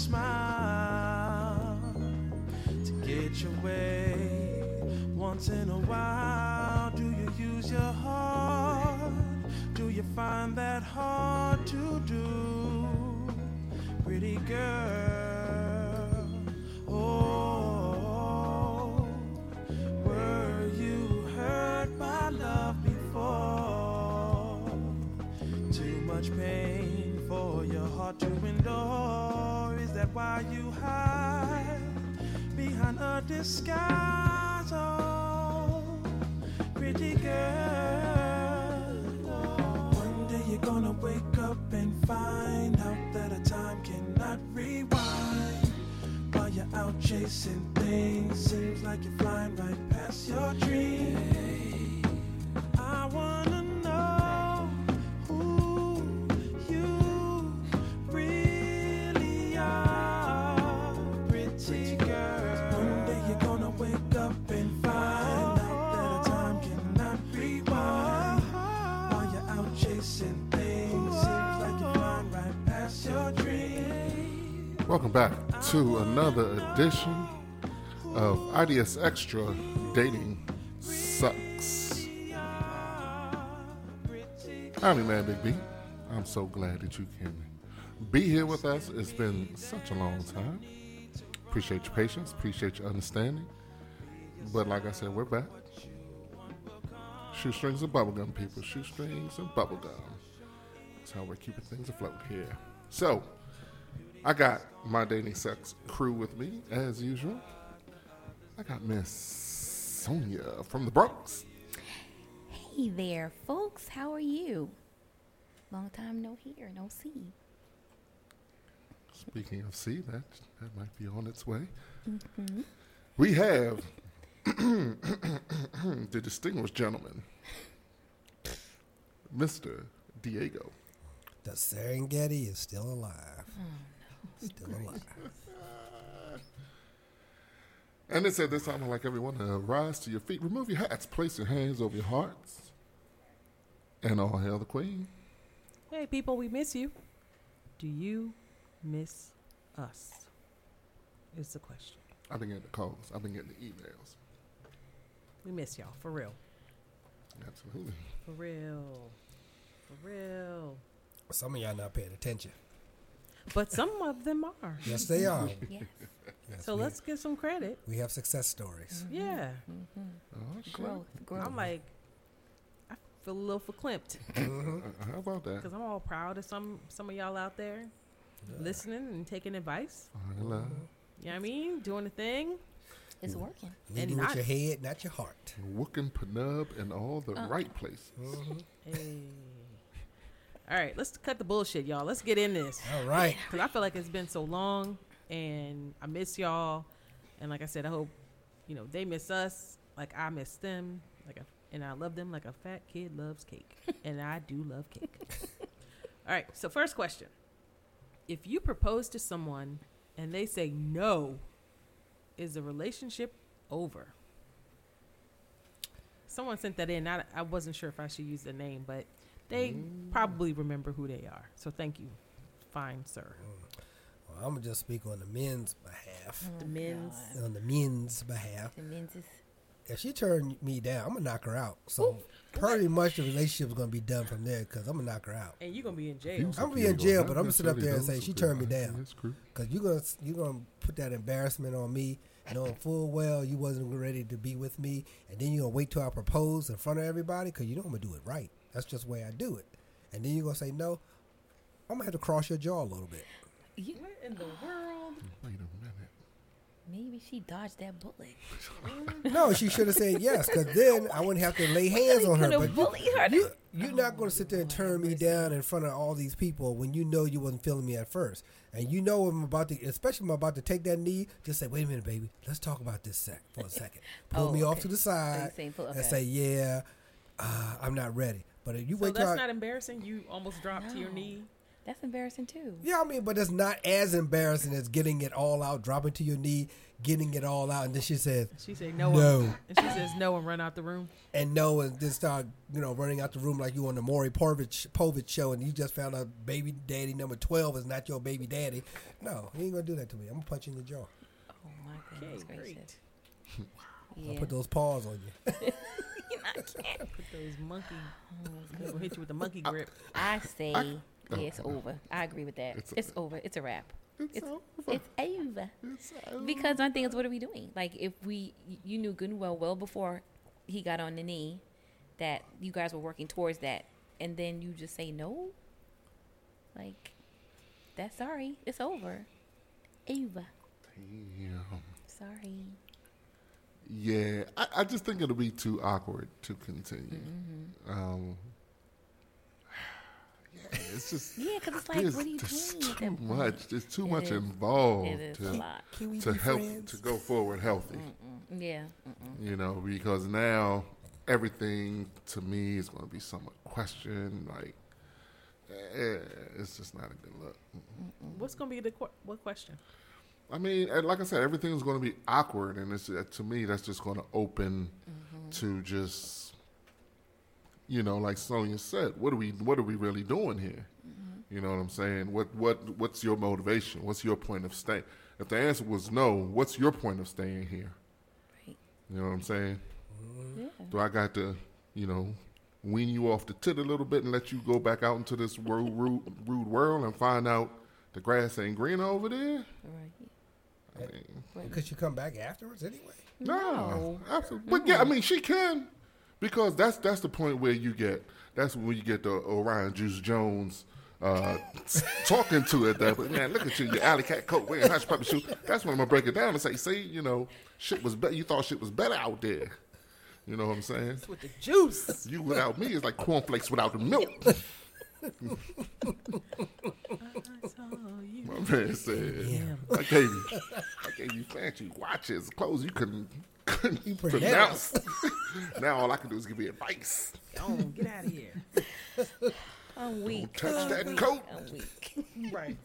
smile to get your way. Once in a while, do you use your heart? Do you find that hard to do? Pretty girl, oh, were you hurt by love before? Too much pain for your heart to endure. Is that why you hide behind a disguise? Oh, pretty girl, one day you're gonna wake up and find out that a time cannot rewind. While you're out chasing things, seems like you're flying right past your dreams. I wanna know who you really are, pretty girl. One day you're gonna wake up and find out that a time cannot rewind. While you're out chasing things, seems like you're flying right past your dreams. Welcome back to another edition of IDS Extra Dating Sucks. I'm your man, Big B. I'm so glad that you can be here with us. It's been such a long time. Appreciate your patience, appreciate your understanding. But like I said, we're back. Shoestrings and bubblegum, people. Shoestrings and bubblegum. That's how we're keeping things afloat here. So, I got my dating sex crew with me, as usual. I got Miss Sonia from the Bronx. Hey there, folks. How are you? Long time no hear, no see. Speaking of C, that might be on its way. Mm-hmm. We have the distinguished gentleman, Mr. Diego. The Serengeti is still alive. Still alive. And it said this time, I'd like everyone to rise to your feet, remove your hats, place your hands over your hearts, and all hail the queen. Hey, people, we miss you. Do you miss us? Is the question. I've been getting the calls. I've been getting the emails. We miss y'all, for real. Absolutely. For real. For real. Some of y'all not paying attention. But some of them are. Yes, they are. Yes. Yes, So let's give some credit. We have success stories. Yeah. Oh, shit. Growth. I'm like, I feel a little verklempt. How about that? Because I'm all proud of some of y'all out there listening and taking advice. Hello. You know what I mean? Doing the thing. It's working. Lead And with not- your head, not your heart. Wookin' Penub in all the right places. Hey. All right, let's cut the bullshit, y'all. Let's get in this. All right. Because I feel like it's been so long, and I miss y'all. And like I said, I hope, they miss us like I miss them. And I love them like a fat kid loves cake. And I do love cake. All right, so first question. If you propose to someone and they say no, is the relationship over? Someone sent that in. I wasn't sure if I should use the name, but they probably remember who they are. So thank you. Fine, sir. Well, I'm going to just speak on the men's behalf. The men's. On the men's behalf. The men's is If she turned me down, I'm going to knock her out. So pretty much the relationship is going to be done from there because I'm going to knock her out. And you're going to be in jail. I'm going to be in jail, but I'm going to sit up there and say she turned me down. Because you're gonna put that embarrassment on me, knowing full well you wasn't ready to be with me, and then you're going to wait till I propose in front of everybody because you know I'm going to do it right. That's just the way I do it. And then you're going to say no. I'm going to have to cross your jaw a little bit. What in the world? Wait a minute. maybe she dodged that bullet. No, she should have said yes, because then I wouldn't have to lay hands on her. But you're not going to sit there and turn me down in front of all these people when you know you wasn't feeling me at first. And you know I'm about to, especially when I'm about to take that knee, just say, wait a minute, baby, let's talk about this for a second. Pull me off to the side and say, yeah, I'm not ready. But if you So wait that's till not embarrassing? You almost dropped to your knee That's embarrassing too. Yeah, I mean, but it's not as embarrassing as getting it all out, dropping to your knee, getting it all out, and then she says, She said no. No. And she says no and run out the room. and no, and then start, running out the room like you on the Maury Povich show, and you just found out baby daddy number 12 is not your baby daddy. No, he ain't gonna do that to me. I'm gonna punch you in the jaw. Oh my goodness Okay, great. gracious. I'll Yeah. put those paws on you. I can't. Put those monkey. I'm gonna hit you with the monkey grip. I say it's over. I agree with that. It's over. It's a wrap. It's over. It's over. It's over. Because my thing is, what are we doing? Like, if you knew good and well before he got on the knee that you guys were working towards that, and then you just say no? Like, that's sorry. It's over. Over. Damn. Sorry. Yeah, I just think it'll be too awkward to continue. Yeah, it's just Yeah, because it's like, there's what are you just doing? at too that point? much. There's too It much is. involved It is a lot. Can we to be help friends? to go forward healthy. Yeah. Because now everything to me is going to be somewhat questioned. Like, it's just not a good look. What's gonna be what question? I mean, and like I said, everything is going to be awkward, and it's to me that's just going to open to just, like Sonia said, what are we really doing here? You know what I'm saying? What's your motivation? What's your point of staying? If the answer was no, what's your point of staying here? Right. You know what I'm saying? Yeah. Do I got to, wean you off the tit a little bit and let you go back out into this rude world and find out the grass ain't green over there? Right. I mean, Could you come back afterwards anyway? no, absolutely. But yeah, I mean, she can, because that's the point where that's when you get the Orion Juice Jones talking to it. That, man, look at you, your alley cat coat wearing hush puppy shoes. That's when I'm gonna break it down and say, see, shit was better. You thought shit was better out there. You know what I'm saying? It's with the juice. You without me is like cornflakes without the milk. I saw you. My man said, I gave you fancy watches, clothes you couldn't pronounce. Now all I can do is give you advice. Go on, get out of here. I'm weak. Touch that coat. I'm weak. Right.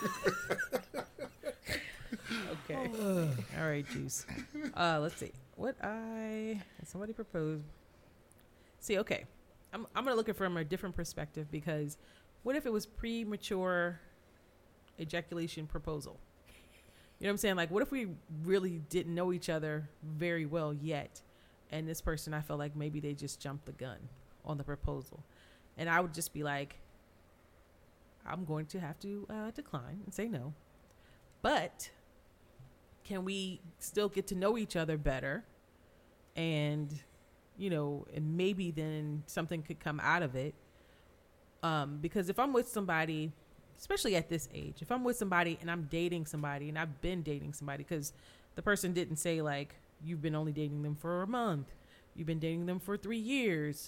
Okay. All right, juice. Let's see. Somebody proposed. See, okay. I'm gonna look at it from a different perspective, because what if it was premature ejaculation proposal? You know what I'm saying? Like, what if we really didn't know each other very well yet, and this person, I felt like maybe they just jumped the gun on the proposal, and I would just be like, I'm going to have to decline and say no. But can we still get to know each other better? And, and maybe then something could come out of it. Because if I'm with somebody, especially at this age, if I'm with somebody and I'm dating somebody and I've been dating somebody, because the person didn't say like, you've been only dating them for a month, you've been dating them for 3 years,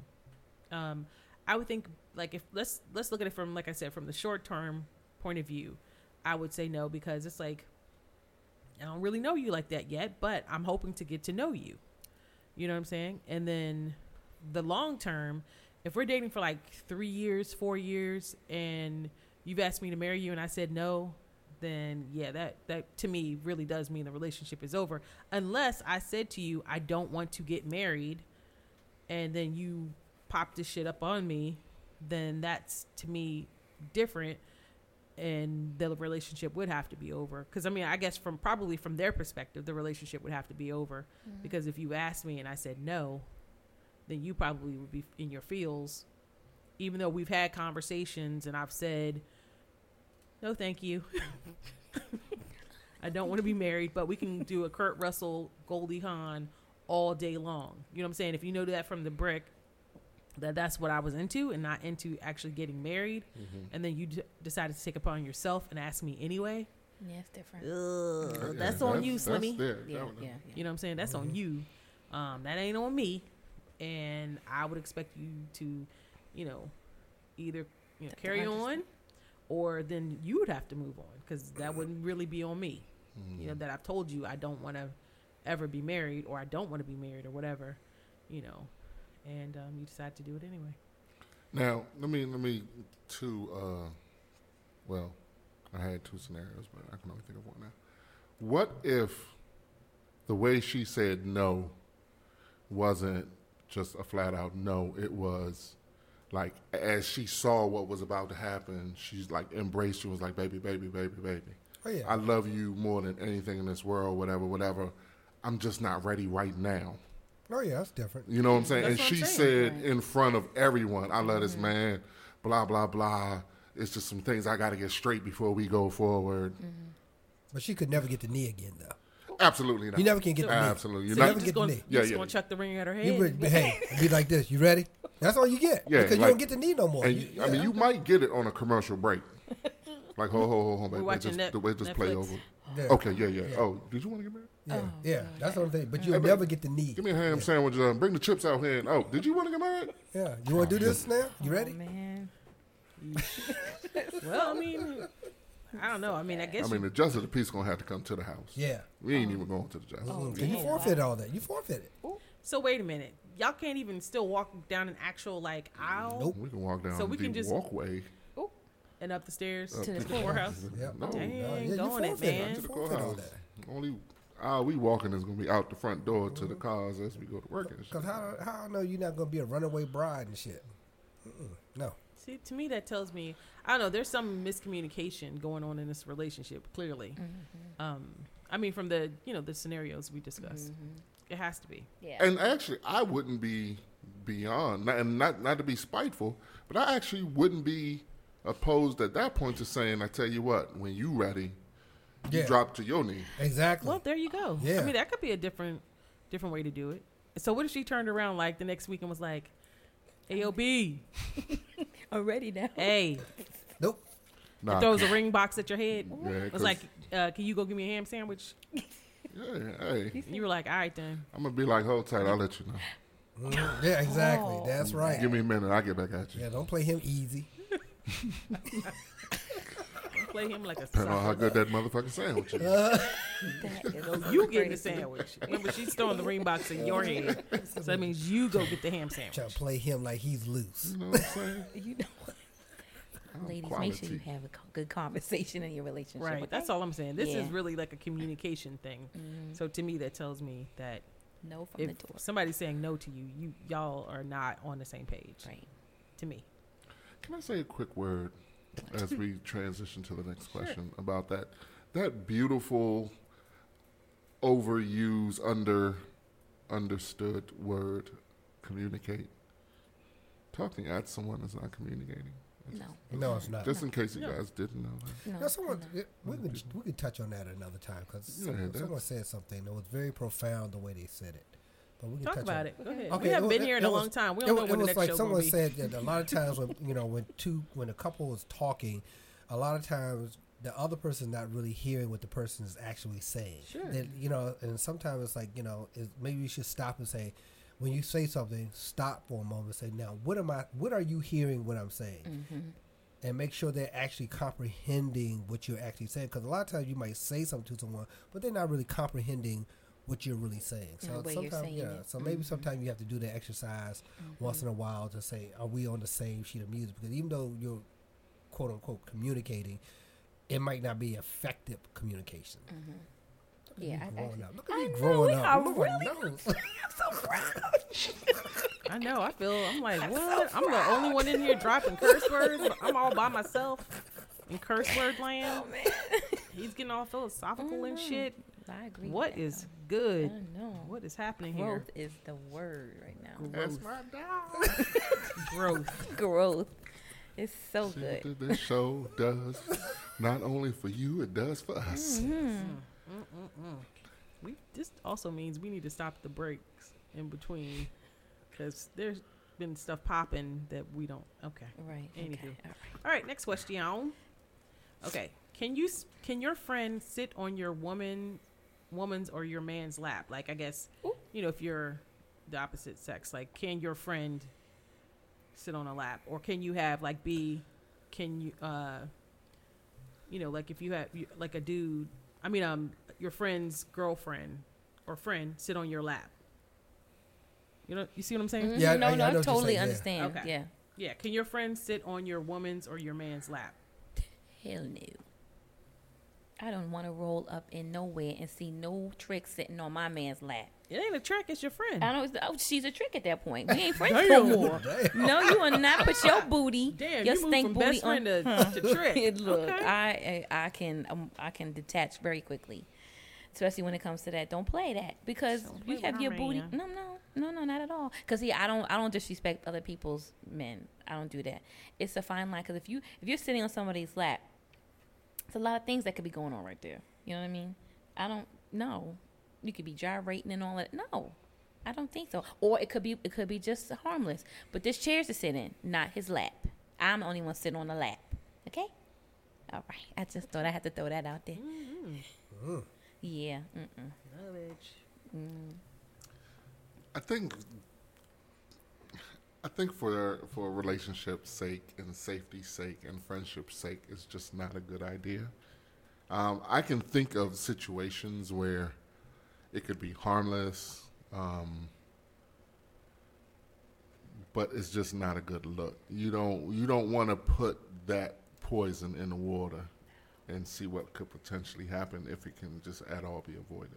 I would think, like, if let's look at it from, like I said, from the short term point of view, I would say no, because it's like, I don't really know you like that yet, but I'm hoping to get to know you. You know what I'm saying? And then the long term, if we're dating for like 3 years, 4 years, and you've asked me to marry you and I said no, then yeah, that to me really does mean the relationship is over. Unless I said to you, I don't want to get married, and then you pop this shit up on me, then that's to me different, and the relationship would have to be over. Because I mean, I guess from their perspective, the relationship would have to be over. Because if you asked me and I said no, then you probably would be in your feels, even though we've had conversations and I've said no thank you. I don't want to be married, but we can do a Kurt Russell, Goldie Hawn all day long. You know what I'm saying? If you know that from the brick, that's what I was into, and not into actually getting married, and then you decided to take upon yourself and ask me anyway. Yeah, it's different. That's on you, Slimmy. Yeah. You know what I'm saying? That's on you. That ain't on me. And I would expect you to, either carry on, or then you would have to move on, because that wouldn't really be on me. That I've told you I don't want to ever be married, or I don't want to be married, or whatever, and you decide to do it anyway. Now, let me to Well, I had two scenarios, but I can only think of one now. What if the way she said no wasn't just a flat out no? It was like, as she saw what was about to happen, she's like embraced you, was like, baby, baby, baby, baby. Oh, yeah. I love you more than anything in this world, whatever, whatever. I'm just not ready right now. Oh, yeah, that's different. You know what I'm saying? That's And what she I'm saying. said in front of everyone, I love this man, blah, blah, blah. It's just some things I got to get straight before we go forward. But she could never get the knee again, though. Absolutely not. You never can get the knee. Absolutely. So You're you not, never Just get the gonna, knee. you just Yeah, gonna chuck the ring at her You head. would, hey, be like this. You ready? That's all you get. Yeah, because you like- don't get the knee no more. and I mean, you might get it on a commercial break. Like, hold, We're baby. watching The way just play Netflix. over. Yeah. Okay, yeah. Oh, did you want to get married? Yeah, that's what I'm saying. But you'll Hey, never get the knee. Give me a ham sandwich. Bring the chips out here. And, oh, did you want to get married? Yeah. You want to do this now? You ready? Oh, man. Well, I mean, I don't know. I mean, I guess I mean, the justice of the peace going to have to come to the house. Yeah. We ain't even going to the justice. Oh, You damn. forfeit all that. You forfeit it. so. Wait a minute, y'all can't even still walk down an actual like aisle Nope. We can walk down So we the can just- walkway. and up the stairs up To the courthouse. Yep. No, Dang. You going it, forfeit man. to the You forfeit all courthouse. that. Only aisle we walking is going to be out the front door to the cars as we go to work and shit. Because how I know you're not going to be a runaway bride and shit? No. See, to me, that tells me I don't know. There's some miscommunication going on in this relationship. Clearly, I mean, from the the scenarios we discussed, it has to be. Yeah. And actually, I wouldn't be beyond, and not to be spiteful, but I actually wouldn't be opposed at that point to saying, I tell you what, when you ready, you Yeah. drop to your knee. Exactly. Well, there you go. Yeah. I mean, that could be a different way to do it. So what if she turned around like the next week and was like, "AOB, Already now. hey," Nope. Nah, throws a ring box at your head. yeah, It 'cause- was like, "Can you go give me a ham sandwich?" yeah, hey, And you were like, "All right then." I'm gonna be like, hold tight, I'll let you know. Yeah, exactly. That's right. Give me a minute, I'll get back at you. Yeah, don't play him easy. Play him like a Depending on how sucker. good that motherfucking sandwich is. That is So you getting the crazy. sandwich. Remember, she's throwing the ring box in your head. So that means you go get the ham sandwich. Trying to play him like he's loose. You know what I'm saying? You know what? Ladies, make quality. sure you have a good conversation in your relationship. Right. okay? That's all I'm saying. This is Yeah. really like a communication thing. So to me, that tells me that No from if the door. somebody's saying no to you, y'all are not on the same page. Right. To me. Can I say a quick word as we transition to the next question about that beautiful, overused, understood word, communicate? Talking at someone is not communicating. No. No, it's not. Just in case you guys didn't know that. No. Now, someone, no. we could touch on that another time because Yeah, someone that's- said something that was very profound the way they said it. But we can Talk touch about on it. Go ahead. Okay, we haven't it been here in a was- long time. We It don't know was when the like next show someone will be. said that a lot of times when a couple was talking, a lot of times the other person's not really hearing what the person is actually saying. Sure. That, and sometimes it's like maybe you should stop and say, when you say something, stop for a moment and say, now what are you hearing what I'm saying? And make sure they're actually comprehending what you're actually saying. Because a lot of times you might say something to someone, but they're not really comprehending what you're really saying. And the way you're sometimes, saying it. so maybe sometimes you have to do that exercise once in a while to say, are we on the same sheet of music? Because even though you're quote unquote communicating, it might not be effective communication. Yeah, I Growing up. Look at I me know, growing we up. are Look at my nose. I'm so proud. I know. I'm like, what? I'm the only one in here dropping curse words. But I'm all by myself in curse word land. Oh man. He's getting all philosophical and shit. I agree. What with that, is though. good? I know. What is happening Growth here? is the word right now. That's my dog. Growth. Growth. It's so See good. what this show does, not only for you, it does for us. This also means we need to stop the breaks in between because there's been stuff popping that we don't. Okay. Right. Anywho. Okay. All right. All right. Next question. Okay. Can your friend sit on your woman's or your man's lap? Like, I guess, Ooh. if you're the opposite sex, like, can your friend sit on a lap, or can you have like can you like if you have like a dude, your friend's girlfriend or friend sit on your lap? You see what I'm saying? Yeah, no, I know what I you're totally saying, yeah. understand. Okay. Yeah. Yeah. Can your friend sit on your woman's or your man's lap? Hell no. I don't want to roll up in nowhere and see no trick sitting on my man's lap. It ain't a trick. It's your friend. I don't. Oh, she's a trick at that point. We ain't friends no more. Damn. No, you are not. Put your booty, Damn, your you moved stink from booty best friend on. to trick. Look, Okay. I can detach very quickly, especially when it comes to that. Don't play that because Don't you play have with your our booty. man. No, not at all. Because see, I don't disrespect other people's men. I don't do that. It's a fine line. Because if you're sitting on somebody's lap, it's a lot of things that could be going on right there. You know what I mean? I don't know. You could be gyrating and all that. No, I don't think so. Or it could be just harmless. But this chair's to sit in, not his lap. I'm the only one sitting on the lap. Okay? All right. I just thought I had to throw that out there. Mm-hmm. Yeah. Knowledge. I think for relationship's sake and safety's sake and friendship's sake, it's just not a good idea. I can think of situations where it could be harmless, but it's just not a good look. You don't want to put that poison in the water and see what could potentially happen if it can just at all be avoided.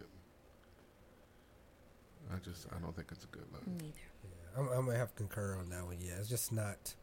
I don't think it's a good look. Neither. Yeah, I'm gonna have to concur on that one. Yeah, it's just not.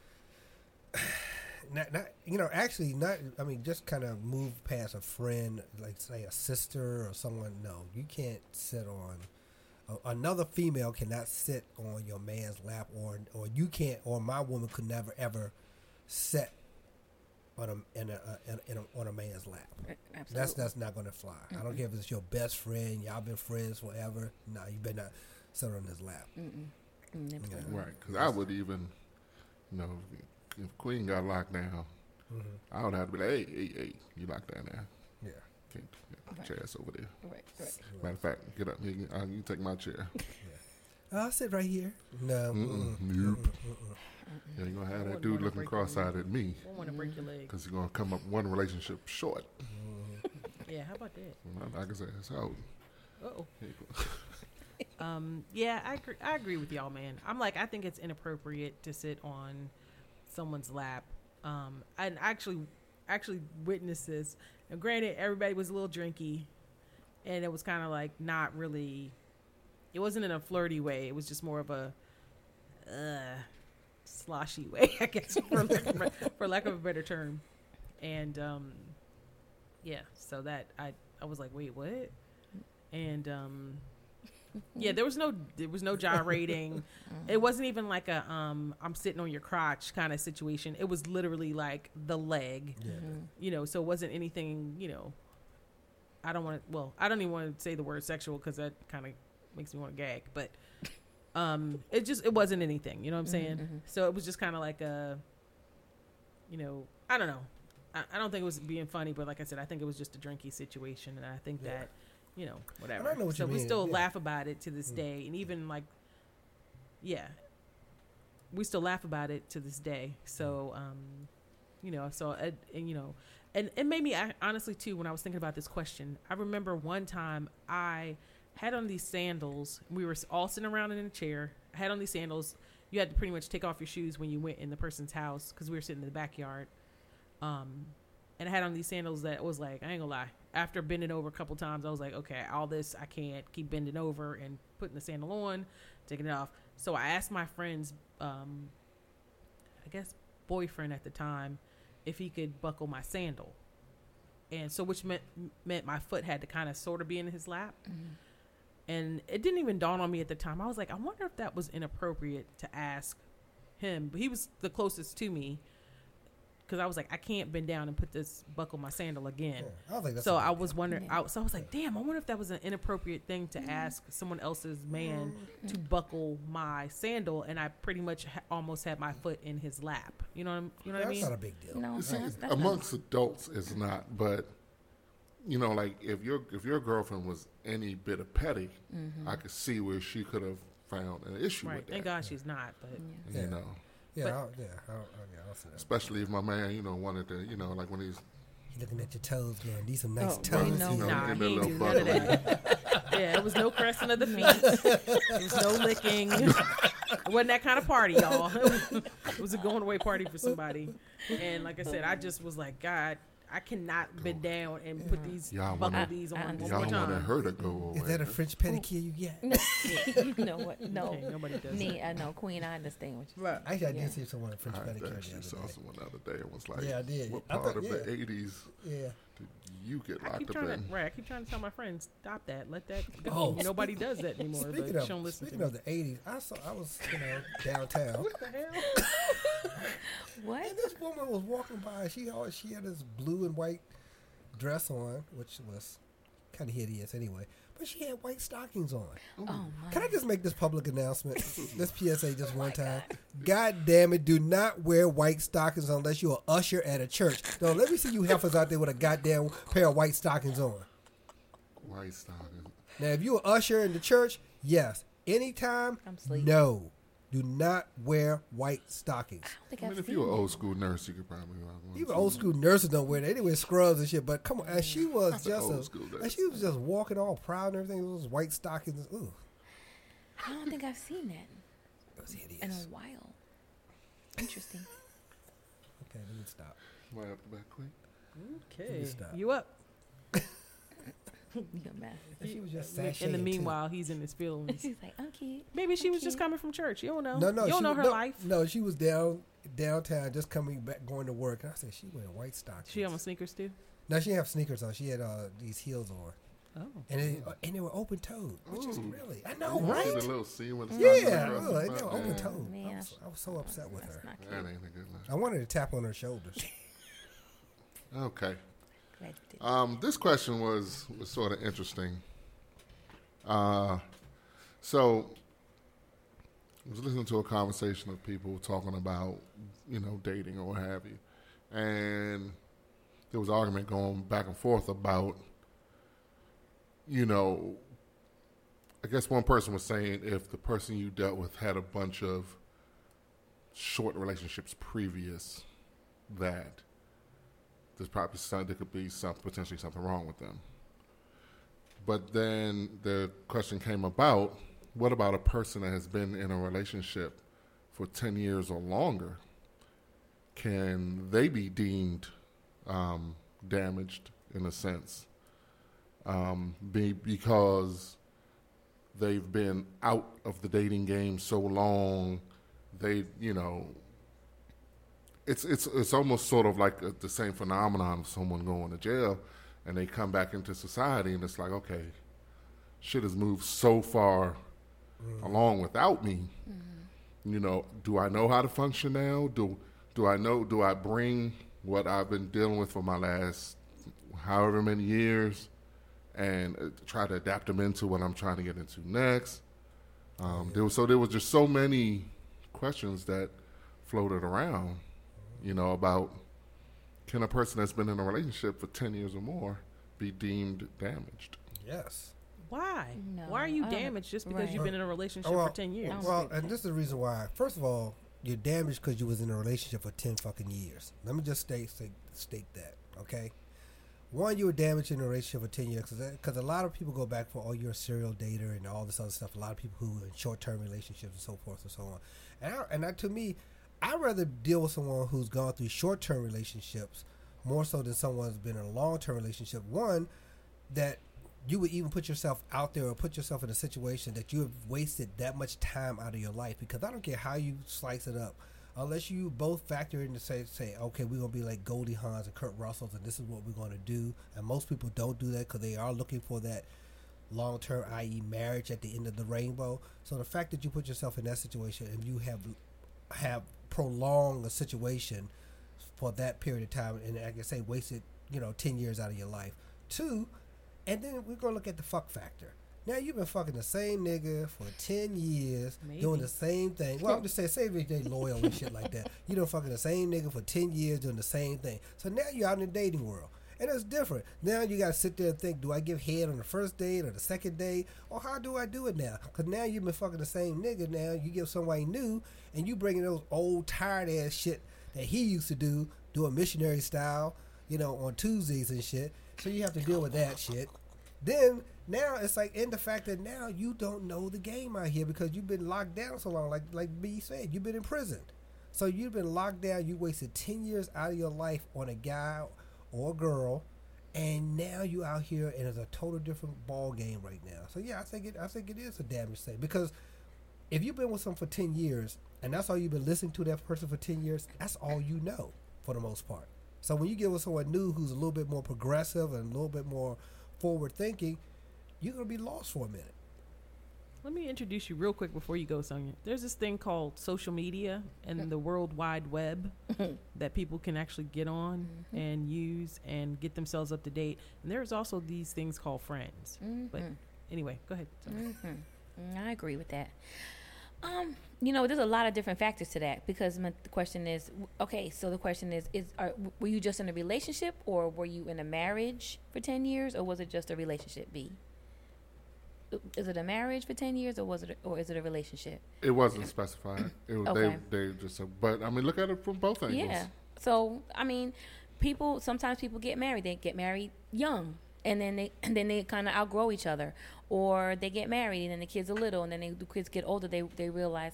Actually, not. I mean, just kind of move past a friend, like say a sister or someone. No, you can't sit on. Another female cannot sit on your man's lap, or you can't, or my woman could never ever sit on a man's lap. Absolutely. That's not gonna fly. I don't care if it's your best friend. Y'all been friends forever. No, you better not sit on his lap. Never. Yeah. Right, because I would even, if Queen got locked down, I would have to be like, hey, you locked down now. Yeah. Can't, chair's over there. Right. Matter of fact, get up, you take my chair. I'll sit right here. No. Nope. Yeah, you're going to have that wouldn't dude wanna looking break cross-eyed at me Won't want to break your leg. because you're going to come up one relationship short. Yeah, how about that? When I knock his ass out. Uh-oh. Here you go. Yeah, I agree with y'all, man. I think it's inappropriate to sit on someone's lap. I actually witnessed this. Now, granted, everybody was a little drinky, and it was kind of like not really. It wasn't in a flirty way. It was just more of a sloshy way, I guess, for lack of a better term. And yeah, so that I was like, wait, what? And yeah, there was no gyrating. It wasn't even like a I'm sitting on your crotch kind of situation. It was literally like the leg. Yeah. So it wasn't anything, I don't even want to say the word sexual because that kind of makes me want to gag, but it wasn't anything, you know what I'm saying? So it was just kind of like a, I don't know. I don't think it was being funny, but like I said, I think it was just a drinky situation, and I think that, whatever. I know what so you we mean, still yeah. laugh about it to this day, and even like, yeah, we still laugh about it to this day. So, and it made me honestly too, when I was thinking about this question, I remember one time I had on these sandals. We were all sitting around in a chair. I had on these sandals. You had to pretty much take off your shoes when you went in the person's house because we were sitting in the backyard. And I had on these sandals that was like, I ain't gonna lie. After bending over a couple times, I was like, okay, all this, I can't keep bending over and putting the sandal on, taking it off. So I asked my friend's, I guess, boyfriend at the time, if he could buckle my sandal. And so, which meant my foot had to kind of sort of be in his lap. And it didn't even dawn on me at the time. I was like, I wonder if that was inappropriate to ask him. But he was the closest to me. Because I was like, I can't bend down and buckle my sandal again. Yeah, I don't think that's so a big I deal. was wondering. So I was like, damn, I wonder if that was an inappropriate thing to ask someone else's man to buckle my sandal, and I pretty much almost had my foot in his lap. You know what I That's mean? not a big deal. No, See, that's amongst adults, it's not. But like if your girlfriend was any bit of petty, I could see where she could have found an issue Right. with that. Thank God she's not. But You Yeah. know, Yeah, But- I'll see that. especially if my man, wanted to, like when he's, He's looking at your toes, going, these some nice Oh, toes. no. nah, give me a he little ain't do none of buckle. that. Yeah, it was no caressing of the feet. There was no licking. It wasn't that kind of party, y'all. It was a going away party for somebody. And like I said, I just was like, God, I cannot bend down and put these buckle these on one more Y'all time. wanted her to go away. Is that a French pedicure you get? You know what? No. Okay, nobody does Me, no, Queen, I understand what you're Right. Actually, I Yeah. did see someone a French I pedicure actually the saw other day. someone the other day and was like, Yeah, I did. what I part thought- of yeah. the 80s Yeah. did you get I locked keep up trying in? to, I keep trying to tell my friends, stop that, let that go. Oh. Nobody does that anymore. Speaking But she don't listen to speaking me. of the 80s, I was downtown. What the hell? What? And this woman was walking by. She had this blue and white dress on, which was kind of hideous anyway. But she had white stockings on. Oh my. Can I just make this public announcement? This PSA just one time. God damn it, do not wear white stockings unless you're an usher at a church. No, let me see you heifers out there with a goddamn pair of white stockings on. White stockings. Now, if you're an usher in the church, yes. Anytime, I'm asleep. no. Do not wear white stockings. I don't think I mean, I've if seen you're an that. old school nurse, you could probably rock one. Even old school nurses don't wear that. They wear scrubs and shit. But come on, and she was That's an just old school nurse. and she was just walking all proud and everything. Those white stockings. Ooh, I don't think I've seen that it was hideous. in a while. Interesting. Okay, let me stop. Right up the back quick. Okay, stop. you up? You're a mess. And she was just In sashaying the too. meanwhile, he's in his feelings. She's like, I'm cute. Maybe she I'm was just cute. coming from church. You don't know. No, you don't she know was- her no, life. No, she was downtown, just coming back, going to work. And I said, she wearing white stockings. She on sneakers too. No, she didn't have sneakers on. She had these heels on, Oh, and they were open toed, which is Ooh. really, I know, See right? the little C with the Yeah, stockings across the look, front? they were open Yeah. toed. Man, I was so upset with That's her. not cute. That ain't a good I wanted to tap on her shoulders. look. Okay. Glad you did. This question was sort of interesting. So I was listening to a conversation of people talking about, dating or what have you. And there was an argument going back and forth about, I guess one person was saying if the person you dealt with had a bunch of short relationships previous, that there's probably there could be potentially something wrong with them. But then the question came about, what about a person that has been in a relationship for 10 years or longer? Can they be deemed damaged in a sense? Because they've been out of the dating game so long, it's almost sort of like the same phenomenon of someone going to jail and they come back into society and it's like, okay, shit has moved so far along without me. Do I know how to function now? Do I bring what I've been dealing with for my last however many years and try to adapt them into what I'm trying to get into next? There was just so many questions that floated around, about can a person that's been in a relationship for 10 years or more be deemed damaged? Yes. why? No, Why are you I don't- damaged just because right. you've been in a relationship Well, for 10 years? don't Well, think and that. this is the reason why. First of all, you're damaged because you was in a relationship for 10 fucking years. Let me just state that, okay? One, you were damaged in a relationship for 10 years because a lot of people go back for, oh, you're a serial dater and all this other stuff. A lot of people who are in short-term relationships and so forth and so on. And to me, I'd rather deal with someone who's gone through short-term relationships more so than someone who's been in a long-term relationship. One, that you would even put yourself out there or put yourself in a situation that you have wasted that much time out of your life, because I don't care how you slice it up, unless you both factor in to say, okay, we're going to be like Goldie Hawn's and Kurt Russell's and this is what we're going to do. And most people don't do that because they are looking for that long-term, i.e. marriage at the end of the rainbow. So the fact that you put yourself in that situation and you have prolonged a situation for that period of time, and like I say, wasted 10 years out of your life. Two, and then we're gonna look at the fuck factor. Now you've been fucking the same nigga for 10 years, Maybe. doing the same thing. Well, I'm just saying, say if they loyal and shit like that. You done fucking the same nigga for 10 years doing the same thing. So now you're out in the dating world. And it's different. Now you got to sit there and think, do I give head on the first date or the second date? Or how do I do it now? Because now you've been fucking the same nigga. Now you give somebody new and you bringing those old tired ass shit that he used to do a missionary style, on Tuesdays and shit. So you have to deal with that shit. Then now it's like in the fact that now you don't know the game out here because you've been locked down so long. Like B said, you've been imprisoned. So you've been locked down. You wasted 10 years out of your life on a guy or a girl, and now you out here and it's a total different ball game right now. So yeah, I think it is a damage thing because if you've been with someone for 10 years and that's all you've been listening to that person for 10 years, that's all you know for the most part. So when you get with someone new who's a little bit more progressive and a little bit more forward thinking, you're going to be lost for a minute. Let me introduce you real quick before you go, Sonia. There's this thing called social media and the World Wide Web that people can actually get on and use and get themselves up to date. And there's also these things called friends. But anyway, go ahead. I agree with that. There's a lot of different factors to that because the question is, okay, so the question is were you just in a relationship or were you in a marriage for 10 years or was it just a relationship, B? Is it a marriage for 10 years or is it a relationship? It wasn't specified. It was, okay. they just, but I mean, look at it from both angles. Yeah. So, I mean, sometimes people get married. They get married young. And then they kind of outgrow each other, or they get married and then the kids are little, and then the kids get older. They realize,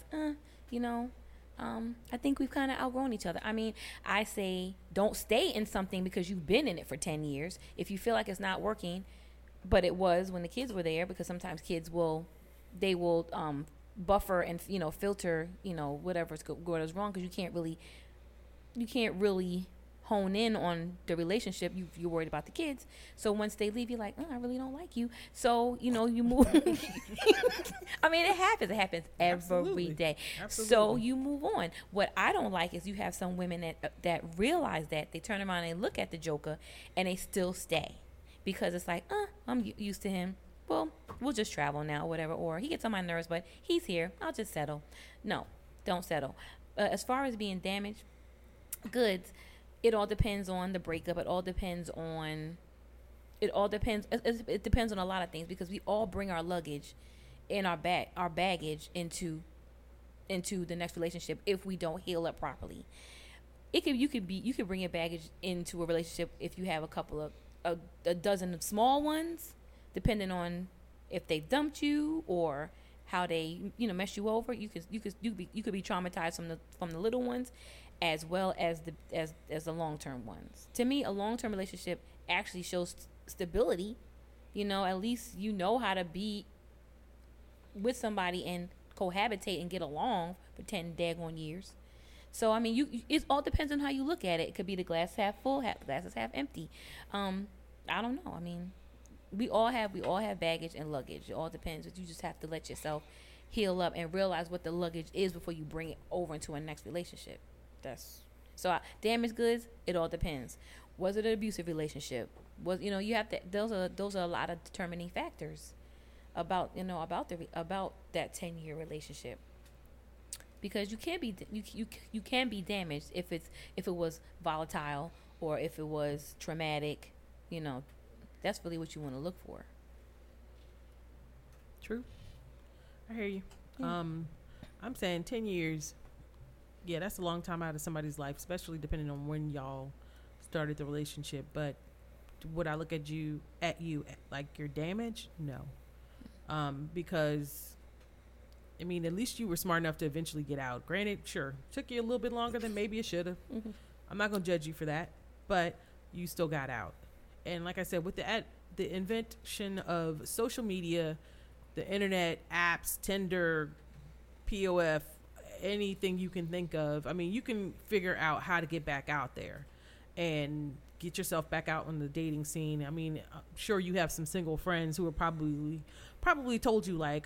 I think we've kind of outgrown each other. I mean, I say don't stay in something because you've been in it for 10 years. If you feel like it's not working, but it was when the kids were there, because sometimes kids will buffer and filter whatever's going wrong because you can't really hone in on the relationship. You're worried about the kids. So once they leave, you're like, I really don't like you. So, you move. I mean, it happens every day. Absolutely. So you move on. What I don't like is you have some women that realize that they turn around and look at the joker and they still stay because it's like, I'm used to him. Well, we'll just travel now or whatever. Or he gets on my nerves, but he's here. I'll just settle. No, don't settle. As far as being damaged goods, it all depends on the breakup. It depends on a lot of things because we all bring our luggage and our baggage into the next relationship if we don't heal up properly. You could bring your baggage into a relationship if you have a dozen of small ones, depending on if they dumped you or how they messed you over. You could be traumatized from the little ones, as well as the long-term ones. To me, a long-term relationship actually shows stability. At least you know how to be with somebody and cohabitate and get along for 10 daggone years. So, I mean, it all depends on how you look at it. It could be the glass half full, glass is half empty. I don't know. I mean, we all have baggage and luggage. It all depends. But you just have to let yourself heal up and realize what the luggage is before you bring it over into a next relationship. Damaged goods, it all depends. Was it an abusive relationship? You have to, those are a lot of determining factors about that 10-year relationship, because you can be damaged if it was volatile or if it was traumatic. That's really what you want to look for. True. I hear you. Yeah. I'm saying 10 years. Yeah, that's a long time out of somebody's life, especially depending on when y'all started the relationship. But would I look at you like you're damaged? No. Because, I mean, at least you were smart enough to eventually get out. Granted, sure, took you a little bit longer than maybe it should have. Mm-hmm. I'm not going to judge you for that, but you still got out. And like I said, with the invention of social media, the internet, apps, Tinder, POF, anything you can think of, I mean, you can figure out how to get back out there and get yourself back out on the dating scene. I mean, I'm sure you have some single friends who are probably told you like,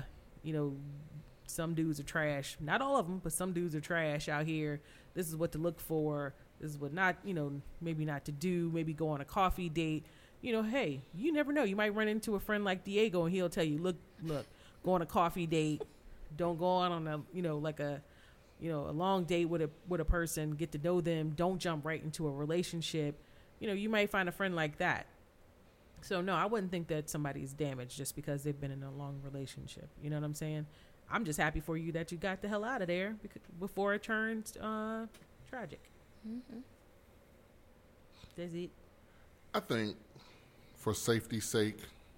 some dudes are trash. Not all of them, but some dudes are trash out here. This is what to look for. This is what not, maybe not to do. Maybe go on a coffee date. Hey, you never know. You might run into a friend like Diego and he'll tell you, look, go on a coffee date. Don't go on a, a long date with a person, get to know them. Don't jump right into a relationship. You might find a friend like that. So no, I wouldn't think that somebody's damaged just because they've been in a long relationship. You know what I'm saying? I'm just happy for you that you got the hell out of there before it turned tragic. Mm-hmm. That's it. I think for safety's sake,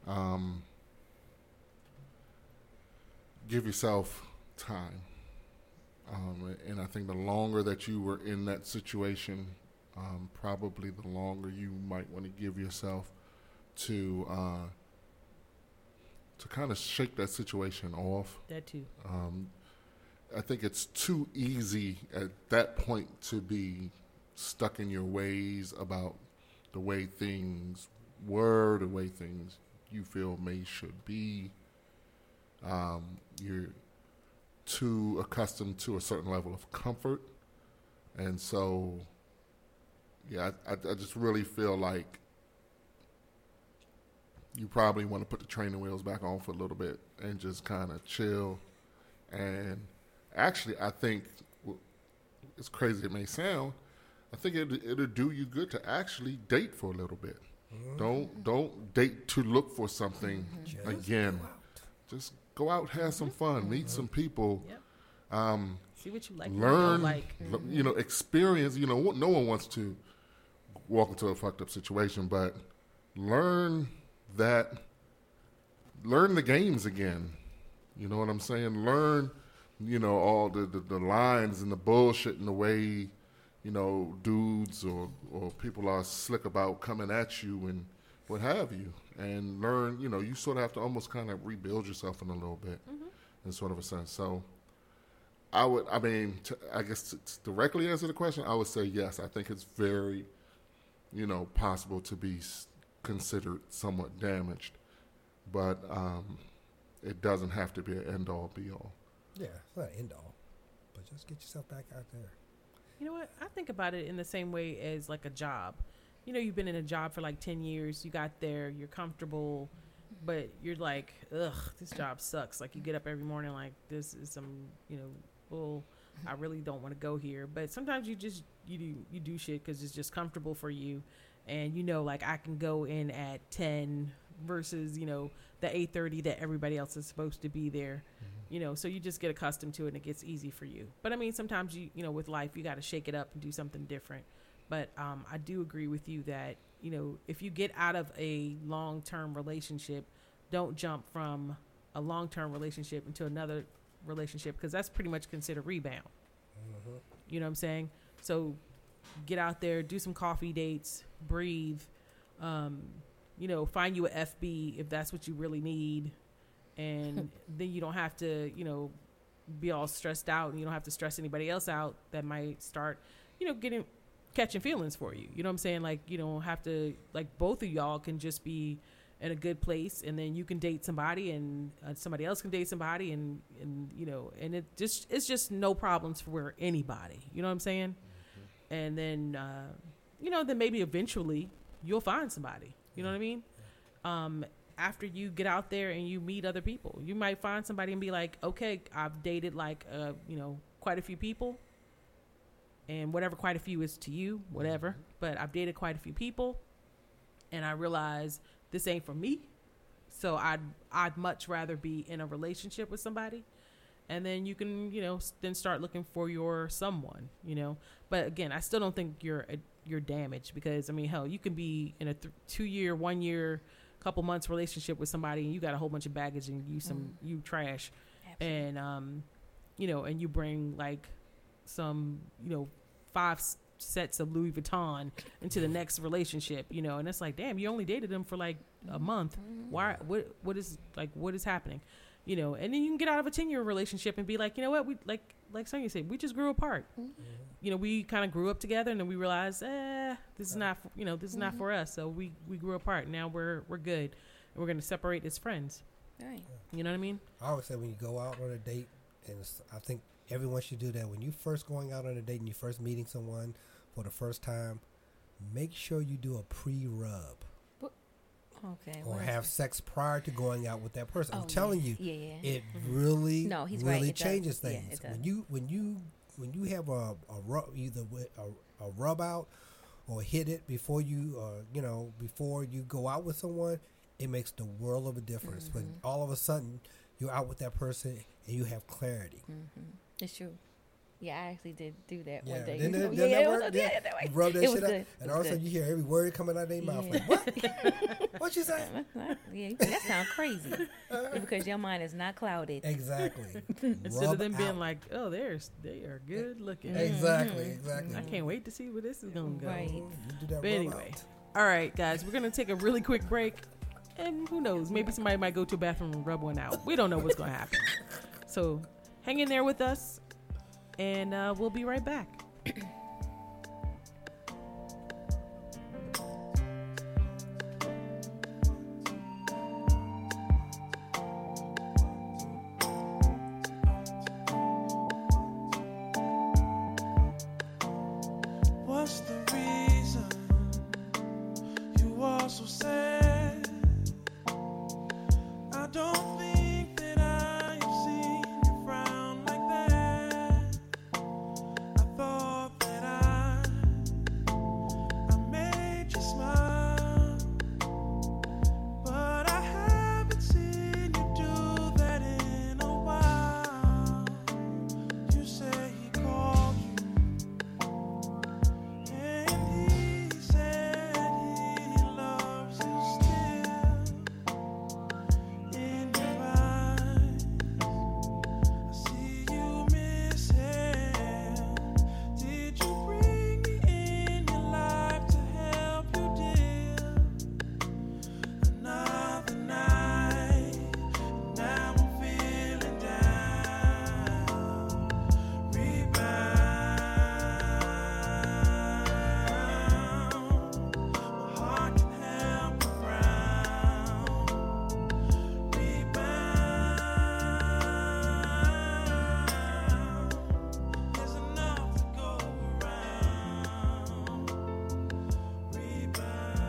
Give yourself time. And I think the longer that you were in that situation, probably the longer you might want to give yourself to kind of shake that situation off. That too. I think it's too easy at that point to be stuck in your ways about the way things were, the way things you feel should be. You're too accustomed to a certain level of comfort. And so, yeah, I just really feel like you probably want to put the training wheels back on for a little bit and just kind of chill. And actually, I think, as crazy as it may sound, I think it'll do you good to actually date for a little bit. Don't date to look for something again. Just go out, have some fun, meet some people. Yep. See what you like. Learn, like. Experience. No one wants to walk into a fucked up situation, but learn the games again. You know what I'm saying? Learn, all the lines and the bullshit and the way, dudes or people are slick about coming at you and what have you. And learn, you sort of have to almost kind of rebuild yourself in a little bit, in sort of a sense. So I guess to directly answer the question, I would say yes. I think it's very, possible to be considered somewhat damaged, but it doesn't have to be an end-all, be-all. Yeah, it's not end-all, but just get yourself back out there. You know what? I think about it in the same way as like a job. You've been in a job for like 10 years. You got there, you're comfortable, but you're like, ugh, this job sucks. Like you get up every morning like, this is some, bull. I really don't want to go here. But sometimes you do shit because it's just comfortable for you. And like I can go in at 10 versus, the 8:30 that everybody else is supposed to be there. So you just get accustomed to it and it gets easy for you. But I mean, sometimes with life, you got to shake it up and do something different. But I do agree with you that, if you get out of a long-term relationship, don't jump from a long-term relationship into another relationship because that's pretty much considered rebound. You know what I'm saying? So get out there, do some coffee dates, breathe, find you a FB if that's what you really need. And then you don't have to, be all stressed out and you don't have to stress anybody else out that might start, catching feelings for you. You know what I'm saying? Like, you don't have to, like both of y'all can just be in a good place and then you can date somebody and somebody else can date somebody and it's just no problems for anybody. You know what I'm saying? And then, then maybe eventually you'll find somebody. You know what I mean? After you get out there and you meet other people, you might find somebody and be like, okay, I've dated like, quite a few people. And whatever quite a few is to you, whatever. But I've dated quite a few people. And I realize this ain't for me. So I'd much rather be in a relationship with somebody. And then you can, then start looking for your someone, But again, I still don't think you're damaged because, I mean, hell, you can be in a 2-year, 1 year, couple months relationship with somebody and you got a whole bunch of baggage and you trash. Absolutely. And, and you bring like some, 5 sets of Louis Vuitton into the next relationship, and it's like, damn, you only dated them for like a month. Why? What is happening? And then you can get out of a 10-year relationship and be like, you know what? We like Sonia said, we just grew apart. We kind of grew up together and then we realized, this is not, this is not for us. So we grew apart. Now we're good. And we're going to separate as friends. Right. You know what I mean? I always say when you go out on a date, and I think everyone should do that. When you first going out on a date and you first meeting someone for the first time, make sure you do a pre-rub. Okay. Or have sex prior to going out with that person. I'm telling you, it really, he's really right. changes things. When you have a rub, either a rub out or hit it before you, before you go out with someone, it makes the world of a difference. But all of a sudden, you're out with that person and you have clarity. It's true. Yeah, I actually did do that Yeah. one day. Didn't it Yeah, work? yeah, that way. Rub that It was shit up, good. and It all of was a sudden good. you hear every word coming out of their mouth. Like, what? What you say? Yeah, that sounds crazy. Because your mind is not clouded. Exactly. Instead Rub of them out. being like, oh, they are good looking. Exactly. I can't wait to see where this is going to go. Right. You do that But rub anyway, out. all right, guys, we're going to take a really quick break. And who knows? Maybe somebody might go to a bathroom and rub one out. We don't know what's going to happen. So hang in there with us, and we'll be right back. What's the reason you are so sad? I don't think that I have seen you frown like that. I thought that I made you smile, but I haven't seen you do that in a while. You say he called you. And he said he loves you still. In your eyes, I see you miss him. Did you bring me in your life to help you deal? Another night, now I'm feeling down. Rebound. My heart can help but frown. Rebound. There's enough to go around. Rebound.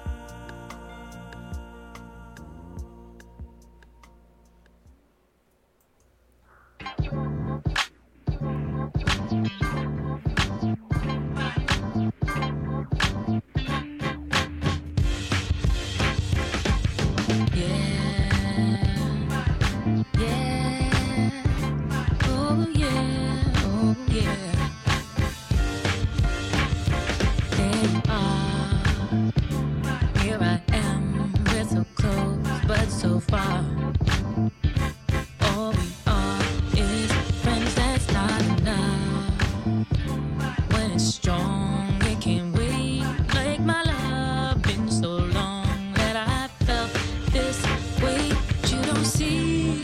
Here I am, we're so close, but so far. All we are is friends, that's not enough. When it's strong, it can wait. Like my love, been so long that I felt this way. You don't see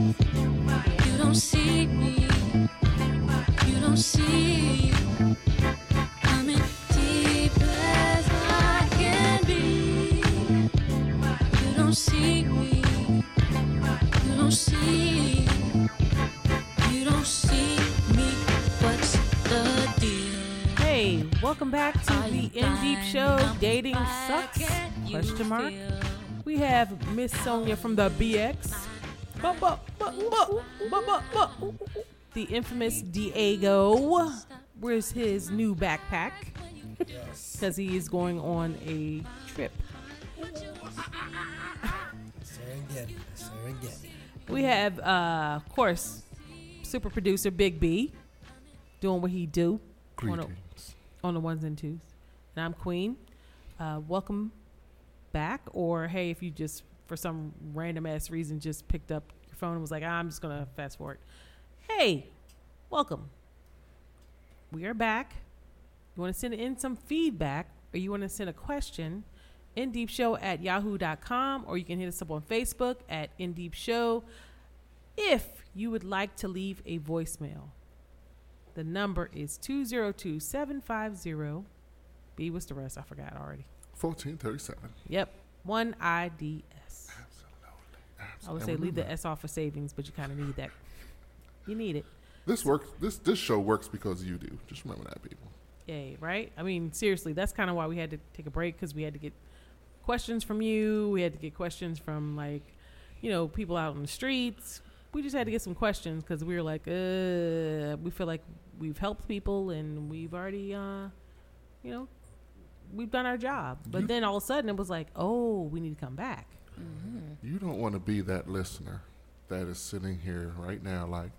me. You don't see. I'm in deep as I can be. You don't see me. You don't see. You don't see me. What's the deal? Hey, welcome back to the In Deep Show. Dating sucks? Question mark. We have Miss Sonia from the BX. The infamous Diego. Where's his new backpack? Because he is going on a trip. Serengeti. We have, of course, super producer Big B doing what he do Greetings. on the ones and twos. And I'm Queen. Welcome back. Or, hey, if you just, for some random ass reason, just picked up your phone and was like, I'm just going to fast forward. Hey, welcome. We are back. You want to send in some feedback or you want to send a question, indeepshow@yahoo.com, or you can hit us up on Facebook at indeepshow. If you would like to leave a voicemail, the number is 202-750. B, what's the rest? I forgot already. 1437. Yep. 1IDS. Absolutely. I would say leave the S off for savings, but you kind of need that. You need it. This works. This show works because you do. Just remember that, people. Yay, right? I mean, seriously, that's kind of why we had to take a break, because we had to get questions from you. We had to get questions from, like, people out on the streets. We just had to get some questions because we were like, we feel like we've helped people and we've already, we've done our job. But then all of a sudden it was like, oh, we need to come back. You don't want to be that listener that is sitting here right now like,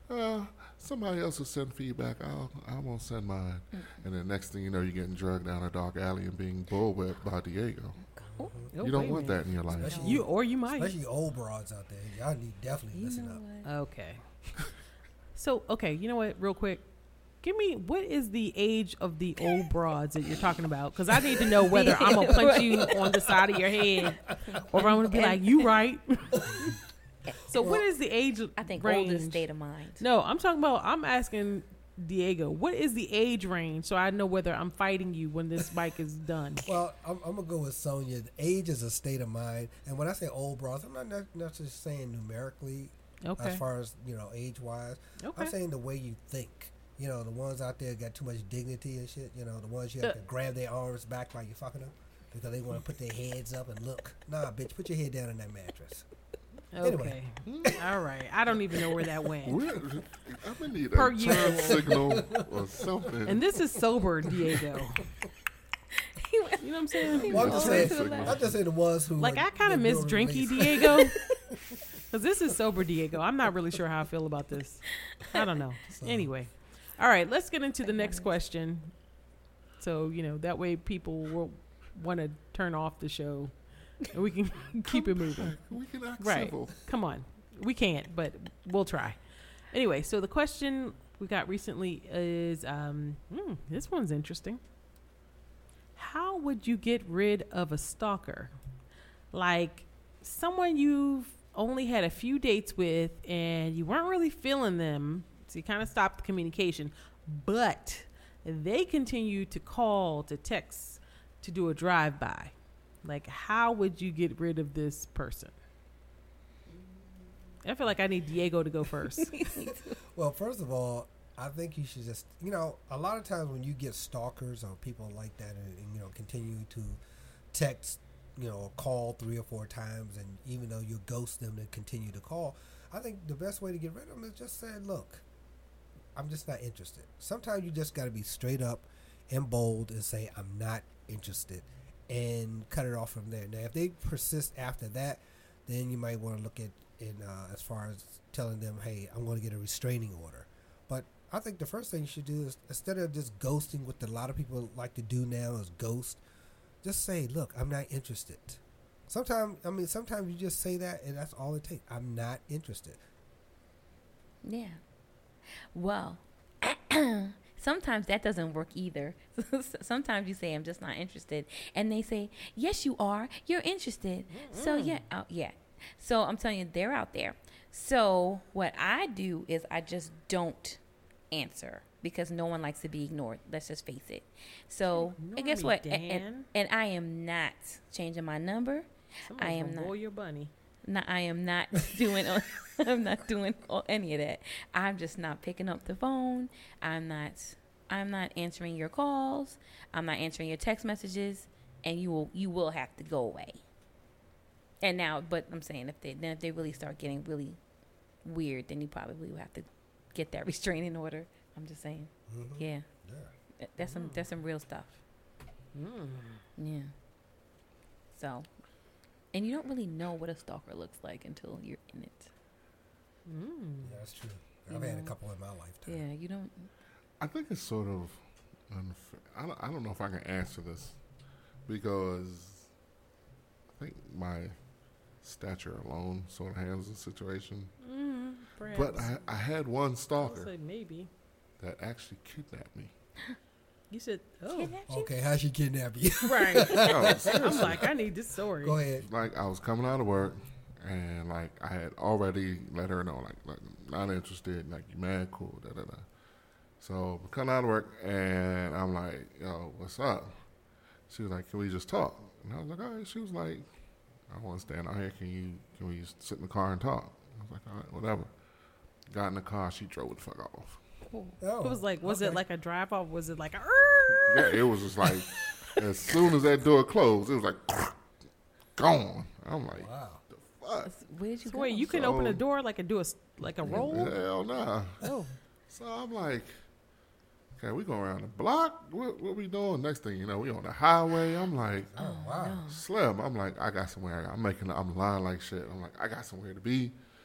Somebody else will send feedback. I won't send mine. And then next thing you know, you're getting drugged down a dark alley and being bullwhipped by Diego. Oh, You don't want that in your life. Especially- You might. Especially old broads out there. Y'all need definitely You listen know up. what? Okay. So, okay, you know what? Real quick. Give me, what is the age of the old broads that you're talking about? Because I need to know whether I'm going to punch you on the side of your head or I'm going to be like, you right. So what is the age I think range? oldest state of mind. No, I'm asking Diego, what is the age range so I know whether I'm fighting you when this bike is done? Well, I'm going to go with Sonia. Age is a state of mind. And when I say old broads, I'm not necessarily saying numerically Okay. as far as, age-wise. Okay. I'm saying the way you think. The ones out there got too much dignity and shit. The ones you have to grab their arms back while you're fucking them because they want to put their heads up and look. Nah, bitch, put your head down in that mattress. Okay. All right. I don't even know where that went. I'm gonna need Per a usual. turn signal or something. And this is sober Diego. You know what I'm saying? Well, I'm just saying, to the left. I'm just saying the ones who Like, I kind of they're miss doing Drinky release. Diego. Because this is sober Diego. I'm not really sure how I feel about this. I don't know. Anyway. All right. Let's get into the next question. So, that way people will want to turn off the show and we can keep it moving. We can act Right. civil. Come on. We can't, but we'll try. Anyway, so the question we got recently is this one's interesting. How would you get rid of a stalker? Like someone you've only had a few dates with and you weren't really feeling them, so you kind of stopped the communication, but they continue to call, to text, to do a drive-by. Like, how would you get rid of this person? I feel like I need Diego to go first. Well, first of all, I think you should just, a lot of times when you get stalkers or people like that and continue to text, call 3 or 4 times, and even though you ghost them, they continue to call, I think the best way to get rid of them is just say, look, I'm just not interested. Sometimes you just got to be straight up and bold and say, I'm not interested, and cut it off from there. Now, if they persist after that, then you might want to look at as far as telling them, hey, I'm going to get a restraining order. But I think the first thing you should do is, instead of just ghosting, what a lot of people like to do now is ghost, just say, look, I'm not interested. Sometimes you just say that and that's all it takes. I'm not interested. Yeah. Well, sometimes that doesn't work either. Sometimes you say, I'm just not interested. And they say, yes, you are. You're interested. So, yeah. Yeah. So I'm telling you, they're out there. So what I do is I just don't answer because no one likes to be ignored. Let's just face it. So and guess what? And I am not changing my number. I am not. Boy, your bunny. No, I am not doing. I'm not doing any of that. I'm just not picking up the phone. I'm not answering your calls. I'm not answering your text messages. And you will have to go away. And now, but I'm saying if they really start getting really weird, then you probably will have to get that restraining order. I'm just saying. Mm-hmm. Yeah. That's some real stuff. Yeah. So, and you don't really know what a stalker looks like until you're in it. Yeah, that's true. I've had a couple in my lifetime. Yeah, you don't. I think it's sort of unfair. I don't know if I can answer this because I think my stature alone sort of handles the situation. Perhaps. But I had one I'll stalker say maybe. that actually kidnapped me. You said, oh. Kidnapped you? Okay, how she kidnap you? Right. No, I'm like, I need this story. Go ahead. like I was coming out of work and like I had already let her know like not interested, like you mad, cool, da da da. So I'm coming out of work and I'm like, yo, what's up? She was like, can we just talk? And I was like, all right. She was like, I want to stand out here. Can we just sit in the car and talk? I was like, all right, whatever. Got in the car, she drove the fuck off. Oh, It was like, was okay. it like a drive off? Was it like a? Yeah, it was just like as soon as that door closed, it was like gone. I'm like, Wow. the fuck? Where did you So go? wait, you can So- open a door like and do a roll? Hell nah. Oh, So I'm like, okay, we go around the block. What we doing? Next thing you know, we on the highway. I'm like, Oh, wow. Slim. I'm like, I got somewhere. I'm lying like shit. I'm like, I got somewhere to be.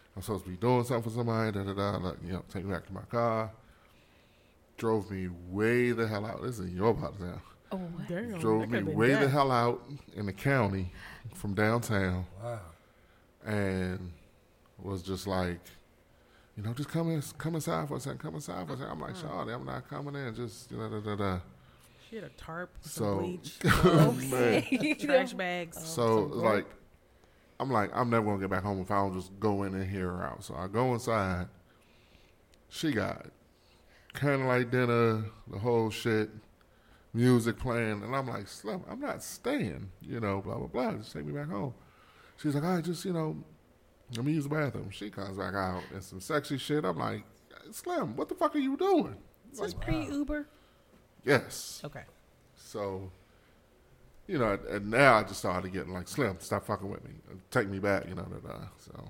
I'm supposed to be doing something for somebody, take me back to my car. Drove me way the hell out. This is your part now. Oh, what? Damn, Drove me way the hell out in the county from downtown. Wow. And was just like, just come inside for a second. Come inside for a second. I'm like, Shawty, I'm not coming in. Just, She had a tarp, some So, bleach, man. trash bags. So it's like, I'm never going to get back home if I don't just go in and hear her out. So I go inside. She got candlelight dinner, the whole shit, music playing. And I'm like, Slim, I'm not staying, blah, blah, blah. Just take me back home. She's like, all right, just, let me use the bathroom. She comes back out and some sexy shit. I'm like, Slim, what the fuck are you doing? Is this pre-Uber? Yes. Okay. So, and now I just started getting like, Slim, stop fucking with me. Take me back, So,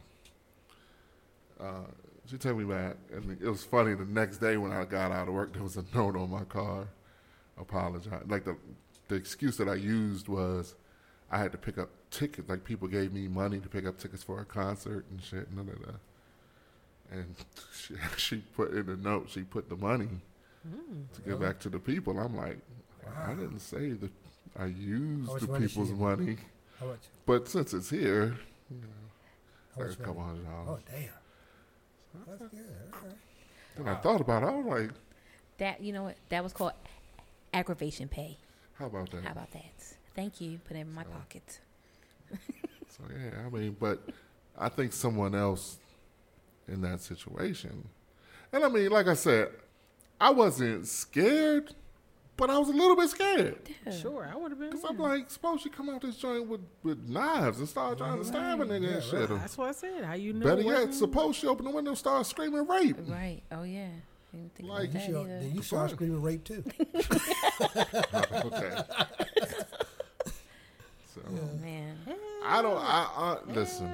she took me back. And it was funny, the next day when I got out of work, there was a note on my car. Apologize. Like the excuse that I used was I had to pick up tickets. Like people gave me money to pick up tickets for a concert and shit. And she put in the note, she put the money to give back to the people. I'm like, I didn't say that I used the people's money. How much? But since it's here, How like much a couple money? $100. Oh, damn. That's good. Okay. And I thought about it. I was like, That, you know what? That was called aggravation pay. how about that? How about that? Thank you. Put it in my pocket. So, yeah, but I think someone else in that situation. And like I said, I wasn't scared, but I was a little bit scared. Sure, I would have been. Because I'm like, suppose you come out this joint with knives and start trying to stab a nigga and shit. That's what I said. How you know? Better yet, suppose she open the window and start screaming rape. Right. Oh, yeah. Didn't think Like, about that either. Then you start screaming rape too. Okay. So, Oh, man. I listen.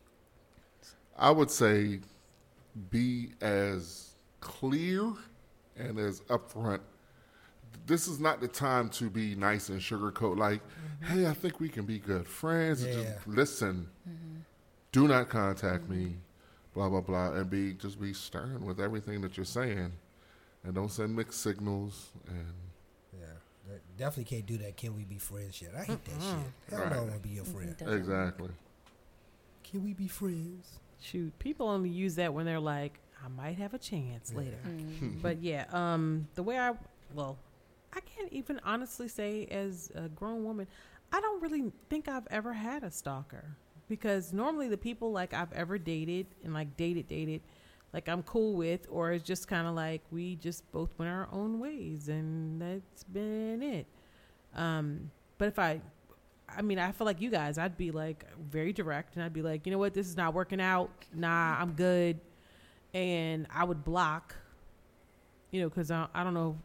I would say be as clear and as upfront. This is not the time to be nice and sugarcoat. Like, hey, I think we can be good friends. Yeah. Just listen. Do not contact me. Blah blah blah, and be stern with everything that you're saying, and don't send mixed signals. And Yeah. Definitely can't do that. Can we be friends shit? I hate that shit. Hell no, I don't want to be your friend. exactly. Can we be friends? Shoot, people only use that when they're like, I might have a chance later. Mm-hmm. But yeah, the way I can't even honestly say as a grown woman, I don't really think I've ever had a stalker, because normally the people like I've ever dated and like dated, like I'm cool with, or it's just kind of like we just both went our own ways and that's been it. But if I feel like you guys, I'd be like very direct and I'd be like, you know what, this is not working out. Nah, I'm good. And I would block, because I don't know,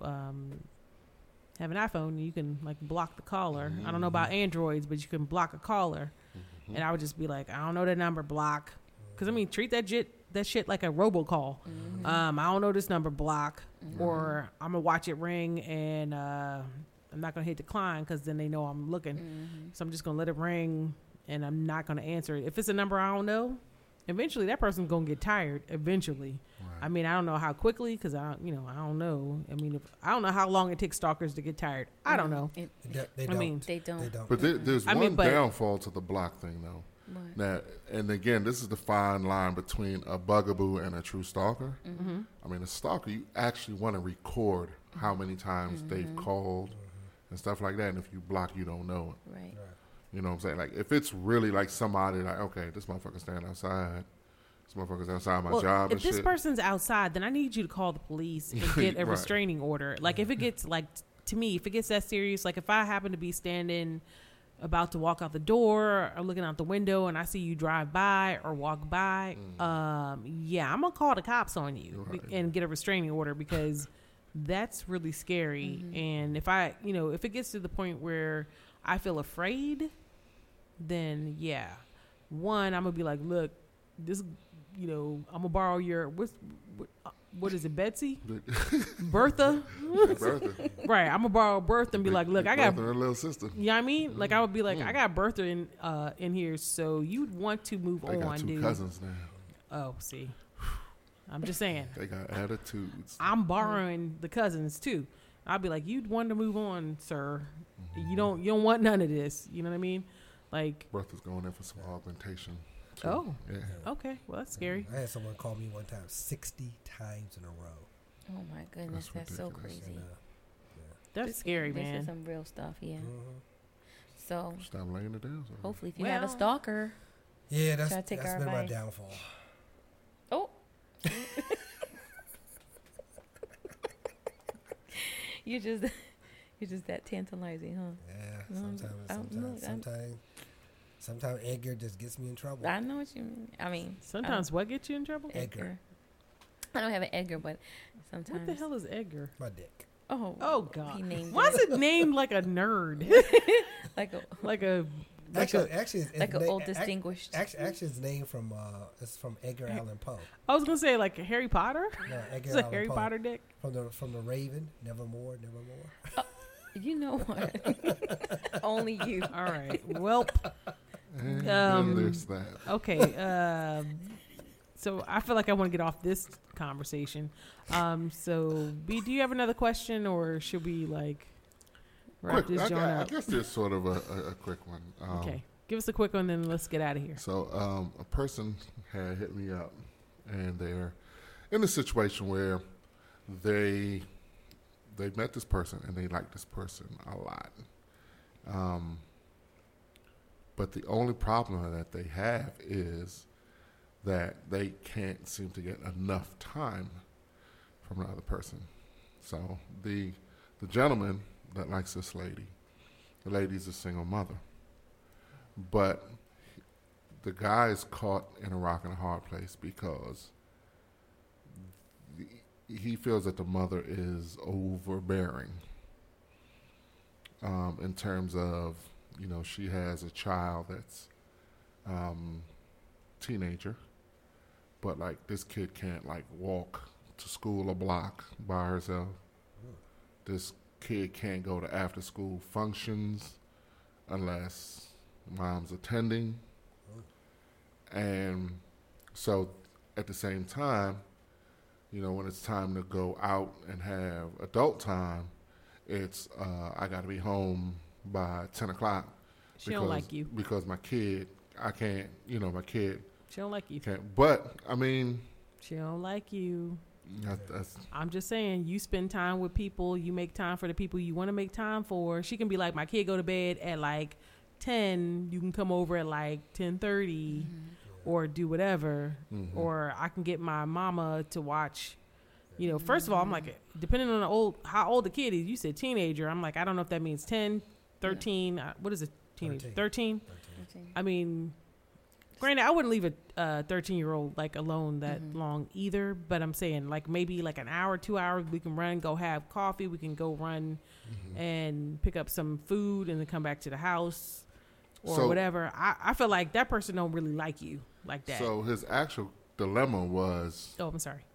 have an iPhone, you can like block the caller. I don't know about Androids, but you can block a caller. And I would just be like, I don't know the number, block. Because treat that shit like a robocall. I don't know this number, block. Or I'm gonna watch it ring and I'm not gonna hit decline because then they know I'm looking. So I'm just gonna let it ring and I'm not gonna answer it. If it's a number I don't know, eventually that person's gonna get tired. Eventually, right. I don't know how quickly, because I don't know. I don't know how long it takes stalkers to get tired. I don't know. They don't. But there's one downfall to the block thing, though. What? Now, and again, this is the fine line between a bugaboo and a true stalker. A stalker, you actually want to record how many times they've called and stuff like that. And if you block, you don't know it. Right. You know what I'm saying? Like, if it's really like somebody like, okay, this motherfucker's standing outside. This motherfucker's outside my job and shit. If this person's outside, then I need you to call the police and get a restraining order. Like, if it gets, like, to me, if it gets that serious, like, if I happen to be standing about to walk out the door or looking out the window and I see you drive by or walk by, I'm going to call the cops on you and get a restraining order, because that's really scary. And if if it gets to the point where I feel afraid, then one, I'm gonna be like, look, this, I'm gonna borrow your what is it, Betsy? Bertha? Bertha. Right, I'm gonna borrow Bertha and be like, look, I got her little sister. You know what I mean? Like, I would be like, I got Bertha in here, so you'd want to move they on, got two dude. cousins now. Oh, see. I'm just saying. They got attitudes. I'm borrowing the cousins too. I'll be like, you'd want to move on, sir. You don't want none of this. You know what I mean? Like, Bertha's going in for some augmentation. oh, Yeah. okay. Well, that's scary. I had someone call me one time 60 times in a row. Oh my goodness, that's so ridiculous. crazy. That's scary, This man. is some real stuff, yeah. Mm-hmm. So Stop laying it down. hopefully, if you have a Well- stalker, Yeah, Try to that's take our been my advice. downfall. oh, you're just that tantalizing, huh? Yeah, Mm, sometimes Edgar just gets me in trouble. I know what you mean. I mean, Sometimes what gets you in trouble? Edgar. I don't have an Edgar, but sometimes. What the hell is Edgar? My dick. Oh, Oh God! He named Why is it named like a nerd? like a Actually, it's like an old ac- distinguished. Actually, it's named from it's from Edgar Allan Poe. I was gonna say like Harry Potter. No, Edgar It's a Allan Harry Poe. Potter dick. From the Raven, Nevermore, Nevermore. You know what? Only you. All right. Well, And Um, then there's that. okay. So I feel like I want to get off this conversation. So B, do you have another question, or should we like wrap Quick, this joint I up? guess there's sort of a quick one. Okay. Give us a quick one, then let's get out of here. So a person had hit me up, and they're in a situation where they met this person and they like this person a lot. But the only problem that they have is that they can't seem to get enough time from the other person. So the gentleman that likes this lady, the lady's a single mother. But the guy is caught in a rock and a hard place because he feels that the mother is overbearing in terms of, she has a child that's teenager, but like this kid can't like walk to school a block by herself. This kid can't go to after school functions unless mom's attending. And so at the same time, when it's time to go out and have adult time, it's I got to be home by 10 o'clock. She don't like you. Because my kid, I can't, my kid She don't like you. can't. But, I mean, She don't like you. that's I'm just saying, you spend time with people, you make time for the people you want to make time for. She can be like, my kid go to bed at like 10, you can come over at like 10:30 or do whatever. Or I can get my mama to watch. First of all, I'm like, depending on how old the kid is, you said teenager. I'm like, I don't know if that means 10, 13. What is a teenager? 13? I mean, granted, I wouldn't leave a 13-year-old like alone that long either. But I'm saying like maybe like an hour, 2 hours, we can run, go have coffee. We can go run and pick up some food and then come back to the house or whatever. I feel like that person don't really like you like that. So his actual dilemma was, Oh, I'm sorry.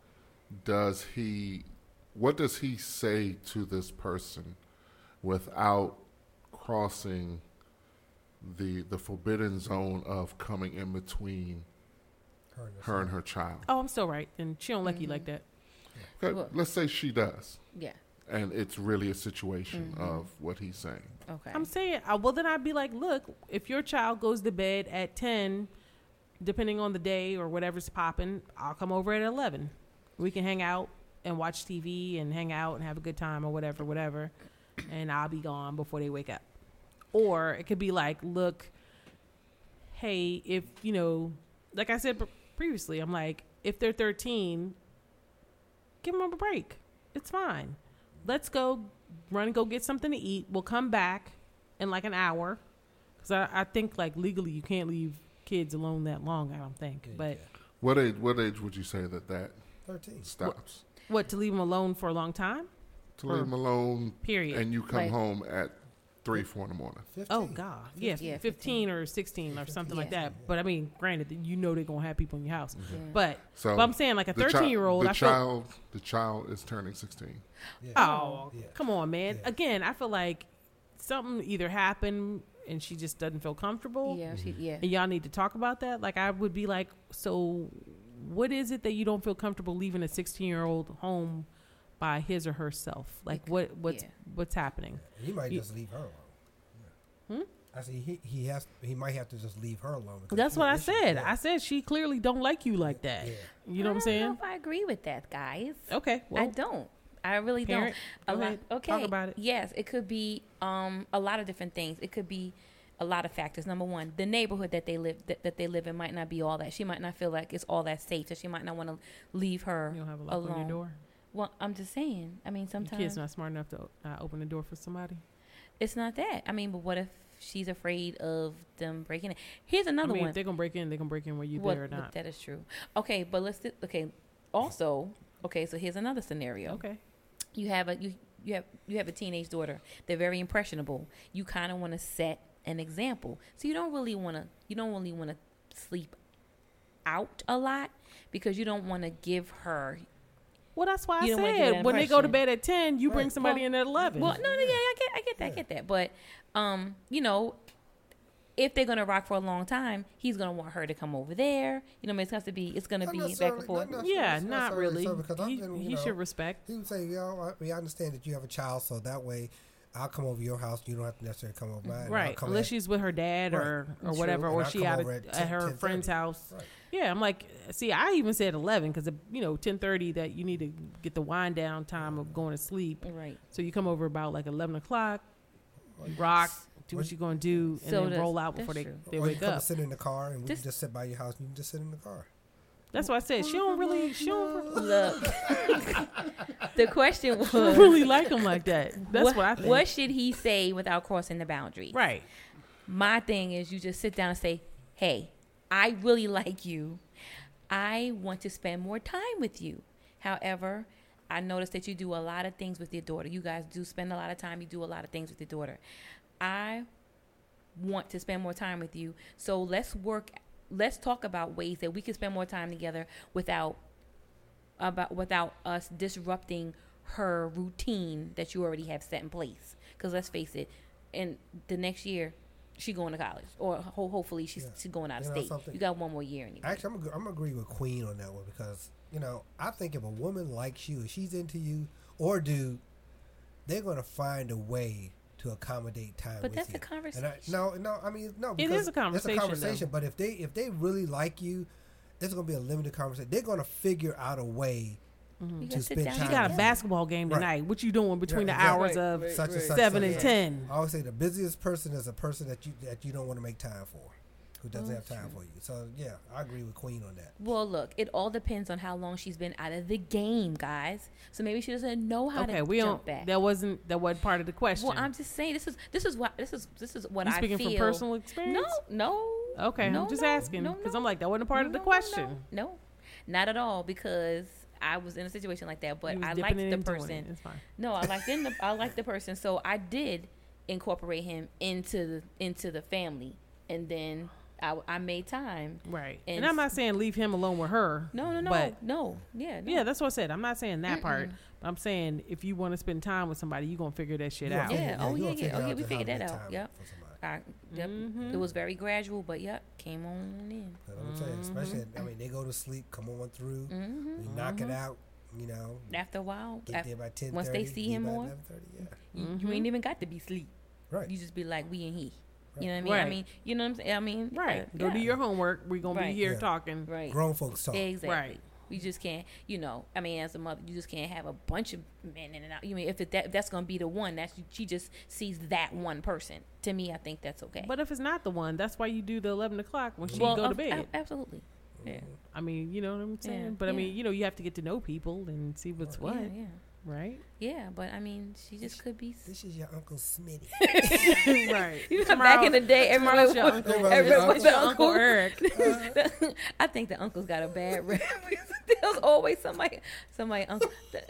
what does he say to this person without crossing the forbidden zone of coming in between her and her child? Oh, I'm still right. And she don't like you like that. Okay, Well- let's say she does, Yeah. and it's really a situation of what he's saying. Okay. I'm saying, well, then I'd be like, look, if your child goes to bed at 10, depending on the day or whatever's popping, I'll come over at 11. We can hang out and watch TV and hang out and have a good time or whatever, and I'll be gone before they wake up. Or it could be like, look, hey, if, like I said previously, I'm like, if they're 13, give them a break. It's fine. Let's go run and go get something to eat. We'll come back in like an hour. Because I think like legally you can't leave kids alone that long, I don't think. But What age would you say that 13. stops? what, to leave them alone for a long time? To leave them alone, Period. and you come Like- home at 3, 4 in the morning. 15. Oh, God. Yeah, 15 or 16 or something like Yeah. that. But I mean, granted, they're going to have people in your house. Yeah. But So I'm saying like a the 13-year-old, I feel. the child is turning 16. Yeah. Oh, Yeah. come on, man. Yeah. Again, I feel like something either happened and she just doesn't feel comfortable. Yeah. Yeah. And y'all need to talk about that. Like, I would be like, so what is it that you don't feel comfortable leaving a 16-year-old home by his or herself? Like what's happening? He might just leave her alone. I see. He might have to just leave her alone. That's what I said. I said she clearly don't like you like that. Yeah. You know what I'm saying? I don't know if I agree with that, guys. Okay. Well, I don't. I really parent, don't. go ahead. Okay. Talk about it. Yes, it could be a lot of different things. It could be a lot of factors. Number one, the neighborhood that they live in might not be all that. She might not feel like it's all that safe, so she might not want to leave her You don't have a lock alone. on your door. Well, I'm just saying. I mean, Your sometimes kid's not smart enough to open the door for somebody. it's not that. I mean, but what if she's afraid of them breaking in? Here's another one. If they're gonna break in, they're gonna break in where you there or not. That is true. Okay, but also, so here's another scenario. Okay. You have a teenage daughter. They're very impressionable. You kind of want to set an example. So you don't really want to sleep out a lot because you don't want to give her. Well, that's why I You don't wanna give said that when they go to impression. bed at 10, you bring somebody Well, in at 11. Well, no, yeah, I get that. But if they're gonna rock for a long time, he's gonna want her to come over there. You know, it's gonna be back and forth. yeah, not really. Because He should respect. He would say, I understand that you have a child, so that way I'll come over your house. You don't have to necessarily come over mine. Right, unless she's with her dad or True. whatever, And or I'll she come out over at at her 10, friend's 10:30. house. Right. Yeah, I'm like, see, I even said 11 because 10:30 that you need to get the wind down time of going to sleep. Right. So you come over about like 11 o'clock, you rock, do what you're gonna do, and So then roll out that's before true. they Or wake you come up. and sit in the car, and we This- can just sit by your house, and you can just sit in the car. That's why I said she don't really Look, the question was, really like him like that. That's what I think. What should he say without crossing the boundary? Right. My thing is, you just sit down and say, "Hey, I really like you. I want to spend more time with you. However, I noticed that you do a lot of things with your daughter. You guys do spend a lot of time. You do a lot of things with your daughter. I want to spend more time with you. So let's talk about ways that we can spend more time together without us disrupting her routine that you already have set in place. Because let's face it, in the next year, she going to college, or hopefully she's going out of state. You got one more year anyway. Actually, I'm gonna agree with Queen on that one because I think if a woman likes you, if she's into you, or dude, they're gonna find a way to accommodate time. But with that's you. a conversation. No. It is a conversation, It's a conversation. though. But if they really like you, it's gonna be a limited conversation. They're gonna figure out a way You to gotta sit spend down She time. got a with basketball game Right. tonight. What you doing between the Yeah, hours exactly. of Right. such and such, 7 such and such. 10? I always say the busiest person is a person that you don't want to make time for, who doesn't have time for you. So yeah, I agree with Queen on that. Well, look, it all depends on how long she's been out of the game, guys. So maybe she doesn't know how Okay, to we jump don't. back. That wasn't part of the question. Well, I'm just saying this is what you I speaking feel. from personal experience? No. Okay, No, I'm just no, asking no, because no. I'm like that wasn't a part of the question. No, not at all, because I was in a situation like that, but You was I dipping liked it the and doing it. person. It's fine. No, I liked the person, so I did incorporate him into the family, and then I made time. Right. And And I'm not saying leave him alone with her. No, But no. Yeah, yeah, that's what I said. I'm not saying that part. But I'm saying if you want to spend time with somebody, you're gonna figure that shit out. Yeah. Oh, you yeah, gonna yeah. figure Oh, yeah, out we how to figured that make out. time Yep. for somebody. Yep. Mm-hmm. It was very gradual, but yep, came on in. But I'm saying, especially, they go to sleep, come on through, Mm-hmm. we knock it out, After a while, get there by 10:30. once they see leave him by more, 11:30, yeah. you ain't even got to be sleep. Right. You just be like, we and he. Right. You know what I mean? Right. I mean, you know what I'm saying? I mean, Right. Go do yeah. your homework. We're gonna be Right. here Yeah. talking. Right. Grown folks talk. Exactly. Right. You just can't, I mean, as a mother, you just can't have a bunch of men in and out. You mean, if that's going to be the one, she just sees that one person. To me, I think that's okay. But if it's not the one, that's why you do the 11 o'clock when she Well, go to bed. Absolutely. Yeah. I mean, you know what I'm saying? Yeah, But I yeah. mean, you have to get to know people and see what's what, Yeah. right? Yeah, but I mean, she just could be. This is your Uncle Smitty. Right. You know, back in the day, everybody Tomorrow's your was uncle. everybody was Your the Uncle Eric. I think the uncles got a bad rep. There's always somebody uncle.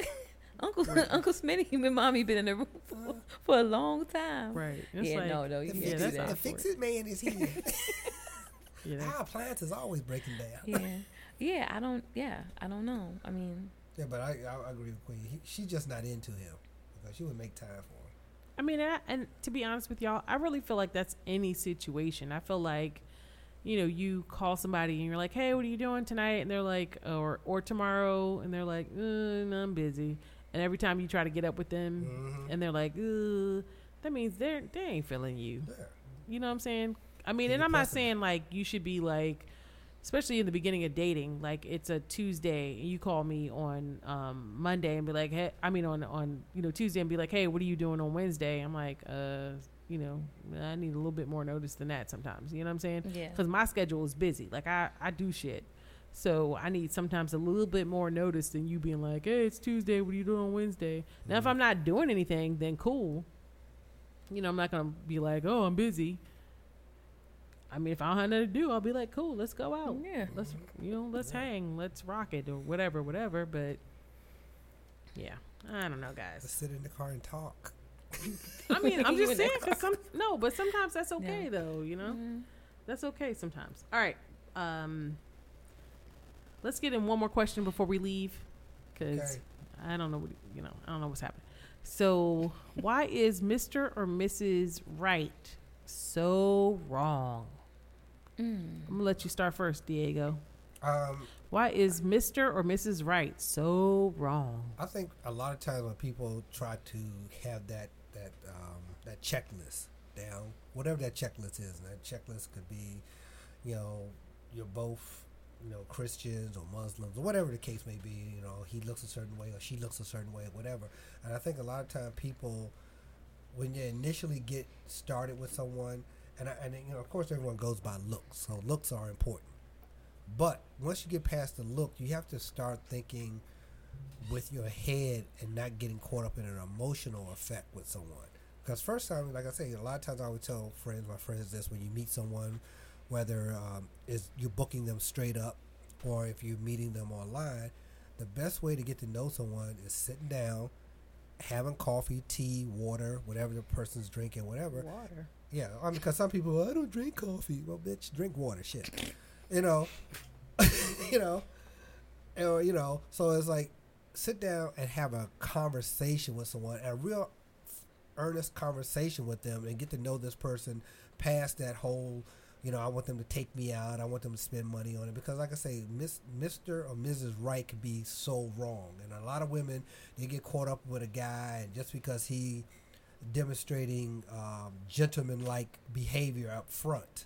Uncle Smitty and mommy been in the room for a long time. Right. It's Yeah, like, no, you The can't yeah, do that's that. The fix-it man is here. Yeah, Our appliance is always breaking down. Yeah. I don't know. I mean, Yeah, but I agree with Queen. She's just not into him because she would make time for him. I mean, and to be honest with y'all, I really feel like that's any situation. I feel like you call somebody and you're like, hey, what are you doing tonight? And they're like, or tomorrow. And they're like, no, I'm busy. And every time you try to get up with them and they're like, that means they ain't feeling you. Yeah. You know what I'm saying? I mean, and I'm not saying like you should be like, especially in the beginning of dating, like it's a Tuesday and you call me on Monday and be like, hey, I mean on Tuesday and be like, hey, what are you doing on Wednesday? I'm like, I need a little bit more notice than that sometimes. You know what I'm saying? Yeah. Because my schedule is busy. Like I do shit. So I need sometimes a little bit more notice than you being like, hey, it's Tuesday. What are you doing on Wednesday? Now, if I'm not doing anything, then cool. I'm not going to be like, oh, I'm busy. I mean, if I don't have nothing to do, I'll be like, cool, let's go out. Yeah. Let's hang. Let's rock it or whatever. But, yeah, I don't know, guys. Let's sit in the car and talk. I mean, I'm just saying, but sometimes that's okay, though, Mm-hmm. That's okay sometimes. All right. Let's get in one more question before we leave, because I don't know I don't know what's happening. So, why is Mr. or Mrs. Right so wrong? I'm gonna let you start first, Diego. Why is Mr. or Mrs. Right so wrong? I think a lot of times when people try to have that checklist down, whatever that checklist is, and that checklist could be, you're both, Christians or Muslims or whatever the case may be. He looks a certain way or she looks a certain way or whatever. And I think a lot of times people, when you initially get started with someone, and of course everyone goes by looks, so looks are important. But once you get past the look, you have to start thinking with your head and not getting caught up in an emotional effect with someone. Because first time, like I say, a lot of times I would tell my friends this: when you meet someone, whether you're booking them straight up or if you're meeting them online, the best way to get to know someone is sitting down, having coffee, tea, water, whatever the person's drinking, whatever. Water. Yeah, because some people, I don't drink coffee. Well, bitch, drink water, shit. So it's like sit down and have a conversation with someone, a real earnest conversation with them, and get to know this person past that whole, I want them to take me out, I want them to spend money on it. Because like I say, Mr. or Mrs. Right could be so wrong. And a lot of women, they get caught up with a guy, and just because he demonstrating gentleman-like behavior up front,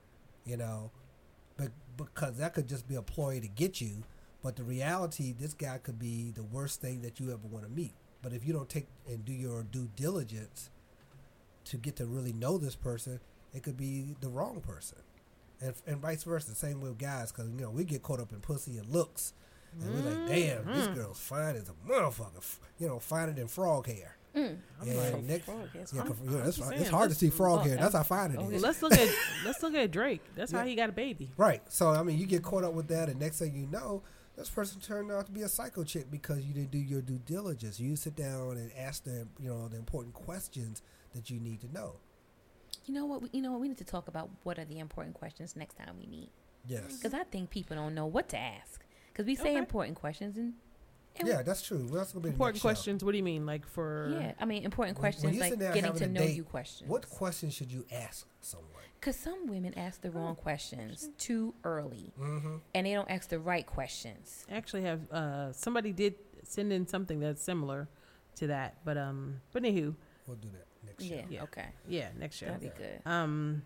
but because that could just be a ploy to get you. But the reality, this guy could be the worst thing that you ever want to meet. But if you don't take and do your due diligence to get to really know this person, it could be the wrong person. And vice versa, same with guys, because, we get caught up in pussy and looks. And we're like, damn, this girl's fine as a motherfucker. Finer than frog hair. I'm like, it's hard to see frog hair. That's how fine it is. Let's look at Drake. That's how he got a baby. Right. So you get caught up with that, and next thing you know, this person turned out to be a psycho chick because you didn't do your due diligence. You sit down and ask the important questions that you need to know. You know what? We need to talk about what are the important questions next time we meet. Yes. Because I think people don't know what to ask. Because we say important questions and yeah, that's true. What's going to be important questions? What do you mean, like for? Yeah, I mean important questions like getting to know you questions. What questions should you ask someone? Because some women ask the wrong questions too early, and they don't ask the right questions. I actually have somebody did send in something that's similar to that, but anywho, we'll do that next show. Yeah, okay. Yeah, next show. That'd be good. I'm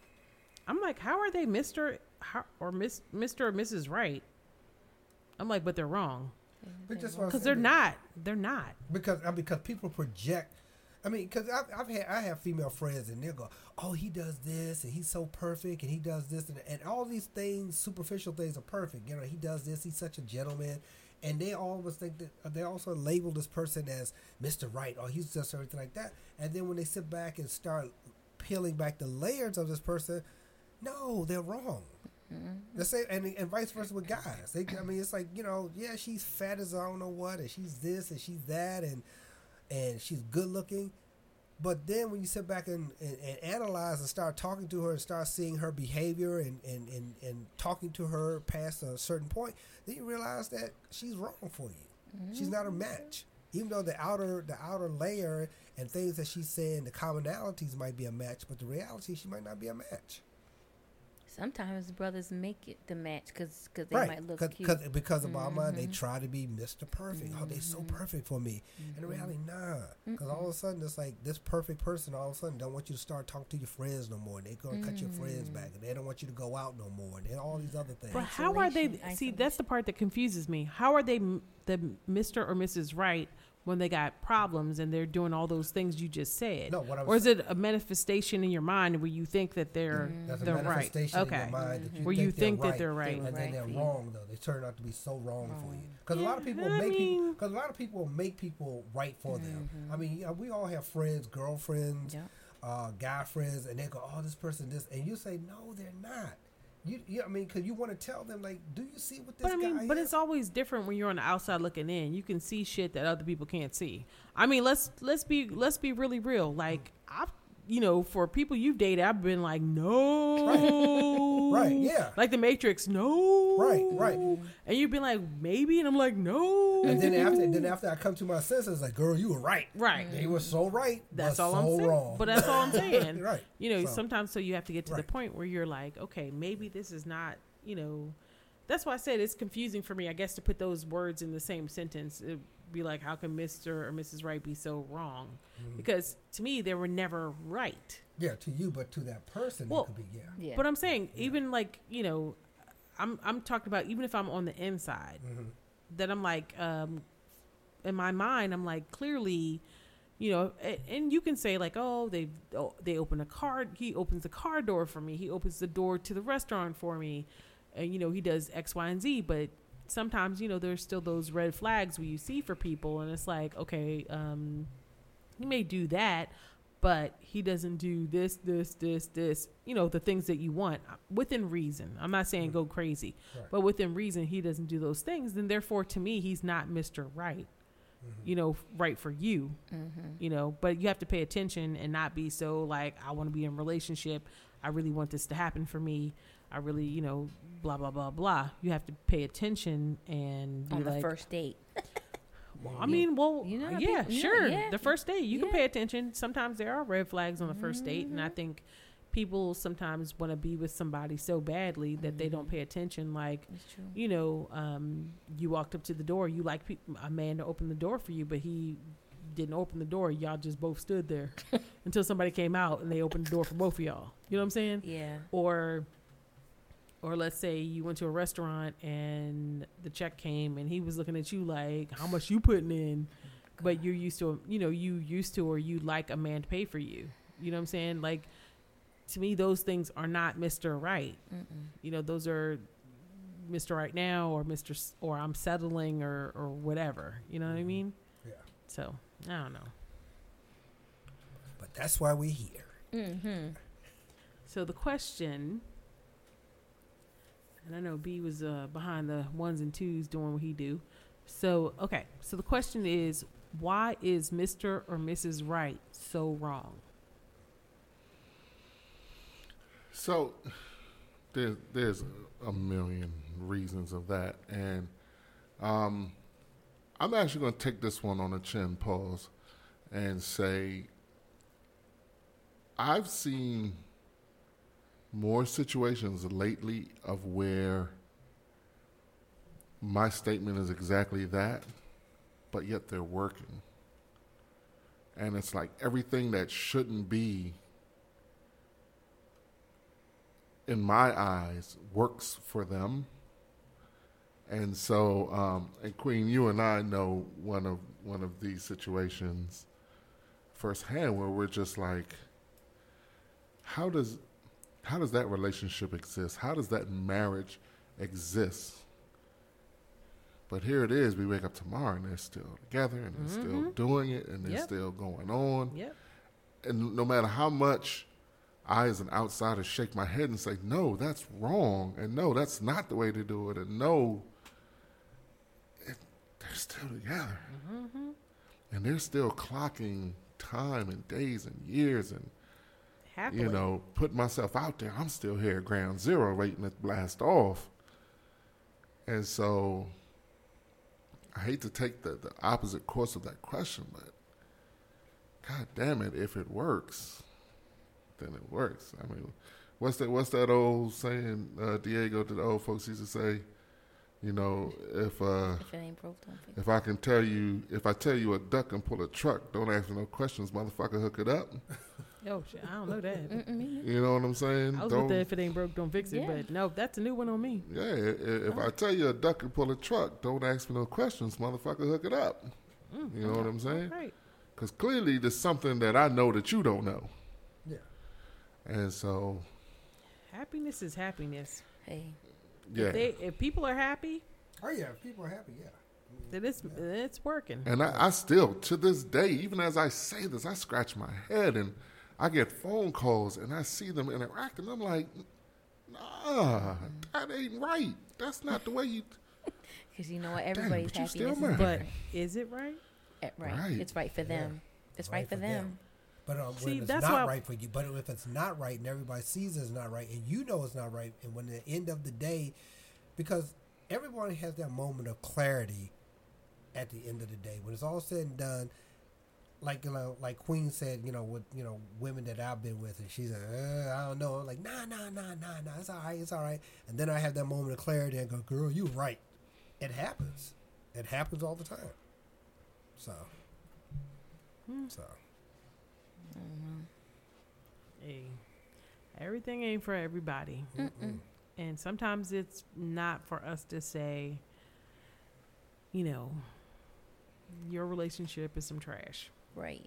like, how are they Mr. or Mrs. Right? I'm like, but they're wrong. Because they're not. They're not. Because people project. I mean, because I have female friends and they'll go, oh, he does this and he's so perfect and he does this and all these things, superficial things are perfect. He does this. He's such a gentleman, and they always think that they also label this person as Mr. Right or he's just everything like that. And then when they sit back and start peeling back the layers of this person, no, they're wrong. The same, and vice versa with guys. It's like, yeah, she's fat as I don't know what, and she's this and she's that, and she's good looking. But then when you sit back and analyze and start talking to her and start seeing her behavior and talking to her past a certain point, then you realize that she's wrong for you. She's not a match. Even though the outer layer and things that she's saying, the commonalities might be a match, but the reality, she might not be a match. Sometimes brothers make it the match because they Right, might look cute. because of our mind, they try to be Mr. Perfect. Oh, they're so perfect for me. And in reality, nah. Because all of a sudden, it's like this perfect person all of a sudden don't want you to start talking to your friends no more. They're going to cut your friends back. And they don't want you to go out no more. And all these other things. But how are they? Isolation. See, that's the part that confuses me. How are they the Mr. or Mrs. Right when they got problems and they're doing all those things you just said? No, what I was or is it a manifestation in your mind where you think that they're That's a they're right? manifestation Okay, in your mind that where you think that they're right. and then they're Right. wrong though. They turn out to be so wrong for you. Because a lot of people make people right for them. I mean, we all have friends, girlfriends, guy friends, and they go, "Oh, this person, this," and you say, "No, they're not." I mean, because you want to tell them, like, do you see what this But I mean, guy but is? it's always different when you're on the outside looking in. You can see shit that other people can't see. I mean, let's be really real. Like for people you've dated, I've been like, no, Right, yeah. like the Matrix, no, Right. and you've been like, maybe, and I'm like, no, And then after I come to my senses, like, girl, you were right. right. They were so right. That's but all so I'm saying. wrong. But that's all I'm saying. Right. So- Sometimes you have to get to the Right. point where you're like, okay, maybe this is not, that's why I said it's confusing for me, I guess, to put those words in the same sentence. It'd be like, how can Mr. or Mrs. Right be so wrong? Because to me, they were never right. Yeah, to you, but to that person, Well, it could be, yeah. Yeah. But I'm saying, even like, I'm talking about even if I'm on the inside, that I'm like, in my mind, I'm like, clearly, and you can say like, oh, they open a car. He opens the car door for me. He opens the door to the restaurant for me, and he does X, Y, and Z. But sometimes, there's still those red flags where you see for people, and it's like, okay, he may do that, but he doesn't do this, the things that you want within reason. I'm not saying go crazy, Right. but within reason, he doesn't do those things. Then therefore, to me, he's not Mr. Right. Right for you, but you have to pay attention and not be so like, I want to be in a relationship. I really want this to happen for me. I really, blah, blah, blah, blah. You have to pay attention and be on the like, first date. well, I mean, well, how yeah, people- sure. yeah. The first date, you can Yeah. pay attention. Sometimes there are red flags on the first date, and I think people sometimes want to be with somebody so badly that they don't pay attention. Like, That's true. you walked up to the door, you like a man to open the door for you, but he didn't open the door. Y'all just both stood there until somebody came out and they opened the door for both of y'all. You know what I'm saying? Yeah. Or let's say you went to a restaurant and the check came and he was looking at you like, how much you putting in? But you're used to, or you like a man to pay for you. You know what I'm saying? Like, to me, those things are not Mr. Right. Those are Mr. Right now or or I'm settling or whatever. You know what I mean? Yeah. So, I don't know. But that's why we're here. So the question, and I know B was behind the ones and twos doing what he do. So, okay. So the question is, why is Mr. or Mrs. Right so wrong? So there's a million reasons of that, and I'm actually going to take this one on a chin pause and say I've seen more situations lately of where my statement is exactly that, but yet they're working. And it's like everything that shouldn't be, in my eyes, works for them. And so, and Queen, you and I know one of these situations firsthand where we're just like, how does that relationship exist? How does that marriage exist? But here it is, we wake up tomorrow and they're still together and they're still doing it and they're Yep. still going on. Yep. And no matter how much I as an outsider shake my head and say, no, that's wrong, and no, that's not the way to do it, and no, they're still together. And they're still clocking time and days and years and, Happily. put myself out there. I'm still here at ground zero waiting to blast off. And so I hate to take the opposite course of that question, but God damn it, if it works, then it works. I mean, what's that old saying, Diego, that the old folks used to say? You know, if it ain't broke, don't fix it. if I tell you a duck can pull a truck, don't ask me no questions, motherfucker, hook it up. Oh shit, I don't know that. You know what I'm saying? I was with the if it ain't broke, don't fix it. Yeah. But no, that's a new one on me. Yeah, if I tell you a duck can pull a truck, don't ask me no questions, motherfucker, hook it up. You know what I'm saying? Right. Because clearly there's something that I know that you don't know. Yeah. And so, Happiness is happiness. Hey, yeah. If people are happy, Oh yeah, if people are happy. Yeah. then it's working. And I still, to this day, even as I say this, I scratch my head and I get phone calls and I see them interacting. I'm like, nah, that ain't right. That's not the way you... because you know what? Everybody's but you still happiness is married. But different. is it right? Right. Right. It's right for them. It's right for them. But See, when it's that's not why- right for you, but if it's not right and everybody sees it's not right and you know it's not right, and when at the end of the day, because everybody has that moment of clarity at the end of the day, when it's all said and done, like like Queen said, with women that I've been with, and she's like, I don't know, I'm like, nah, it's all right, and then I have that moment of clarity and go, girl, you right. It happens all the time. So. Hey, everything ain't for everybody. And sometimes it's not for us to say, your relationship is some trash. Right.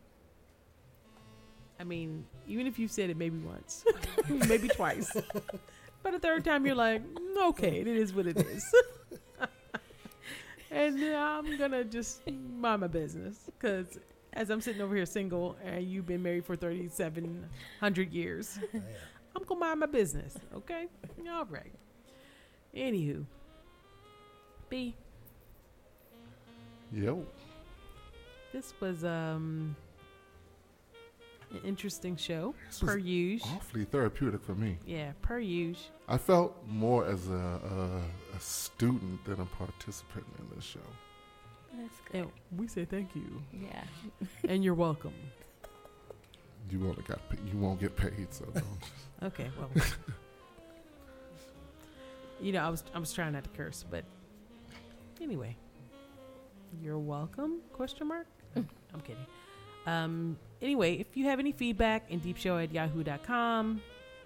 I mean, even if you said it maybe once, maybe twice, but a third time you're like, okay, it is what it is. And I'm going to just mind my business, because as I'm sitting over here single and you've been married for 3,700 years, I'm going to mind my business, okay? All right. Anywho. B, Yo. this was an interesting show, This per was usual. awfully therapeutic for me. Yeah, per usual. I felt more as a student than a participant in this show. That's good. And we say thank you. Yeah. And you're welcome. You won't get paid, so don't. Okay, well. I was trying not to curse, but anyway. You're welcome? Question mark? I'm kidding. Anyway, if you have any feedback, indeepshow@yahoo.com,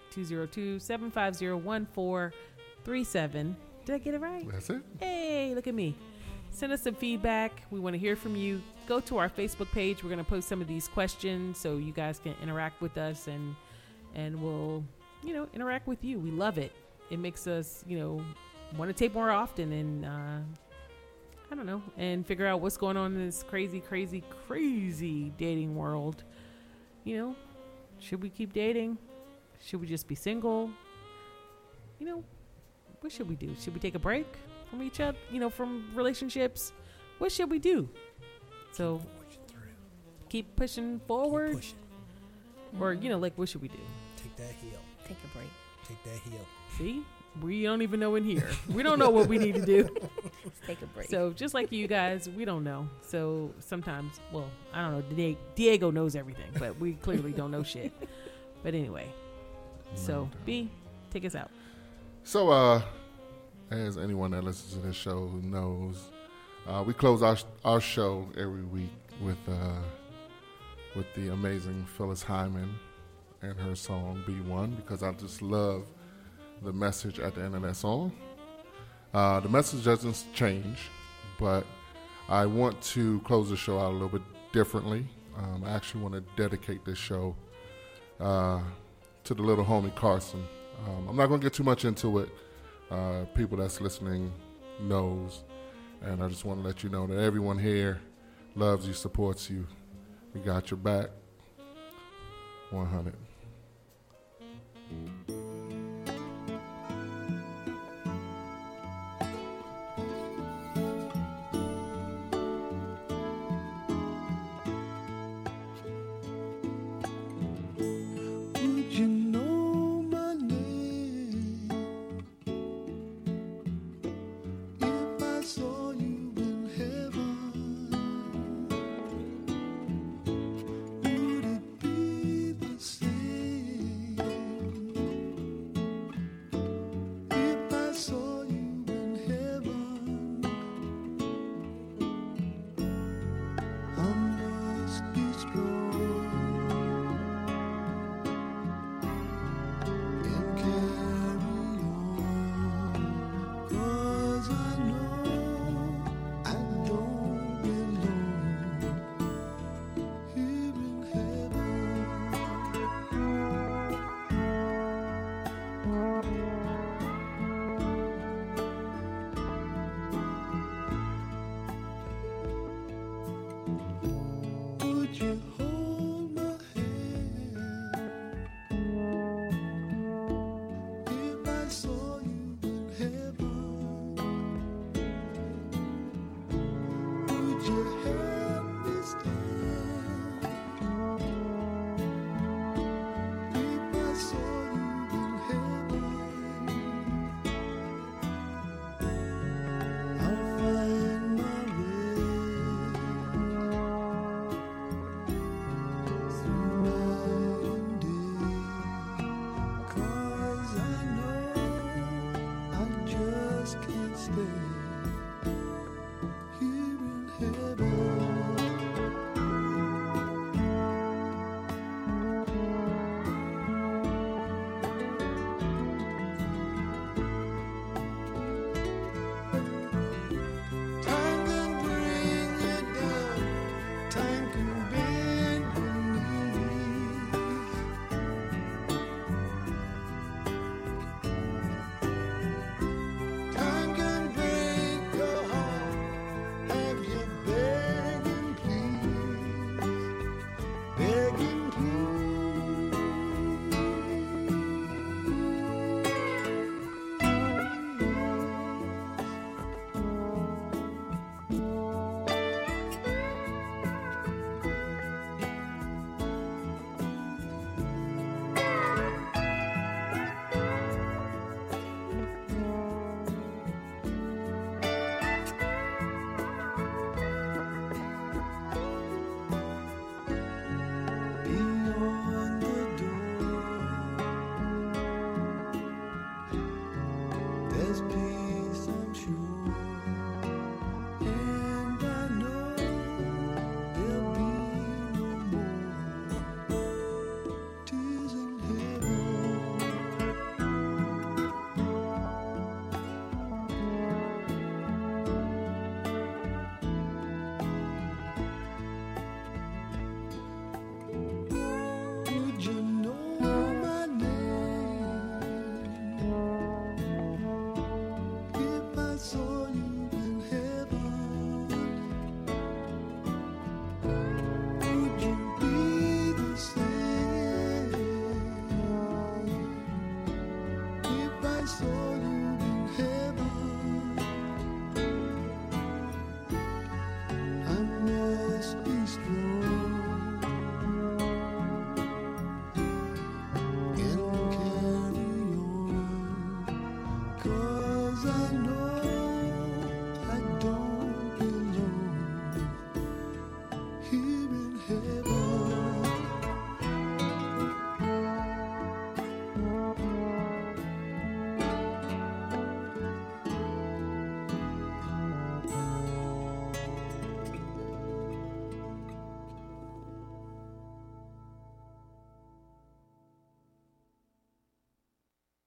202-750-1437. Did I get it right? That's it. Hey, look at me. Send us some feedback. We want to hear from you. Go to our Facebook page. We're going to post some of these questions so you guys can interact with us, and we'll, interact with you. We love it. It makes us, want to tape more often, and I don't know, and figure out what's going on in this crazy, crazy, crazy dating world. Should we keep dating? Should we just be single? What should we do? Should we take a break from each other, from relationships? What should we do? So keep pushing forward. Keep pushing. Or, what should we do? Take that heel. Take a break. Take that heel. See? We don't even know in here. We don't know what we need to do. Just take a break. So just like you guys, we don't know. So sometimes, I don't know. Diego knows everything, but we clearly don't know shit. But anyway, so B, take us out. So, as anyone that listens to this show who knows, we close our show every week with the amazing Phyllis Hyman and her song "B1" because I just love the message at the end of that song. The message doesn't change, but I want to close the show out a little bit differently. I actually want to dedicate this show to the little homie Carson. I'm not going to get too much into it. People that's listening knows, and I just want to let you know that everyone here loves you, supports you. We got your back. 100. Would you know my name if I saw you in heaven? Would it be the same stay here in heaven. Time can bring you down, time can bend your knees. Time can break your heart, have you begging please, begging beyond the door. There's peace, I'm sure, and I know there'll be no more tears in heaven. Would you know my name if I saw you in heaven? Would you be the same if I saw you in heaven? I must be strong and carry on, 'cause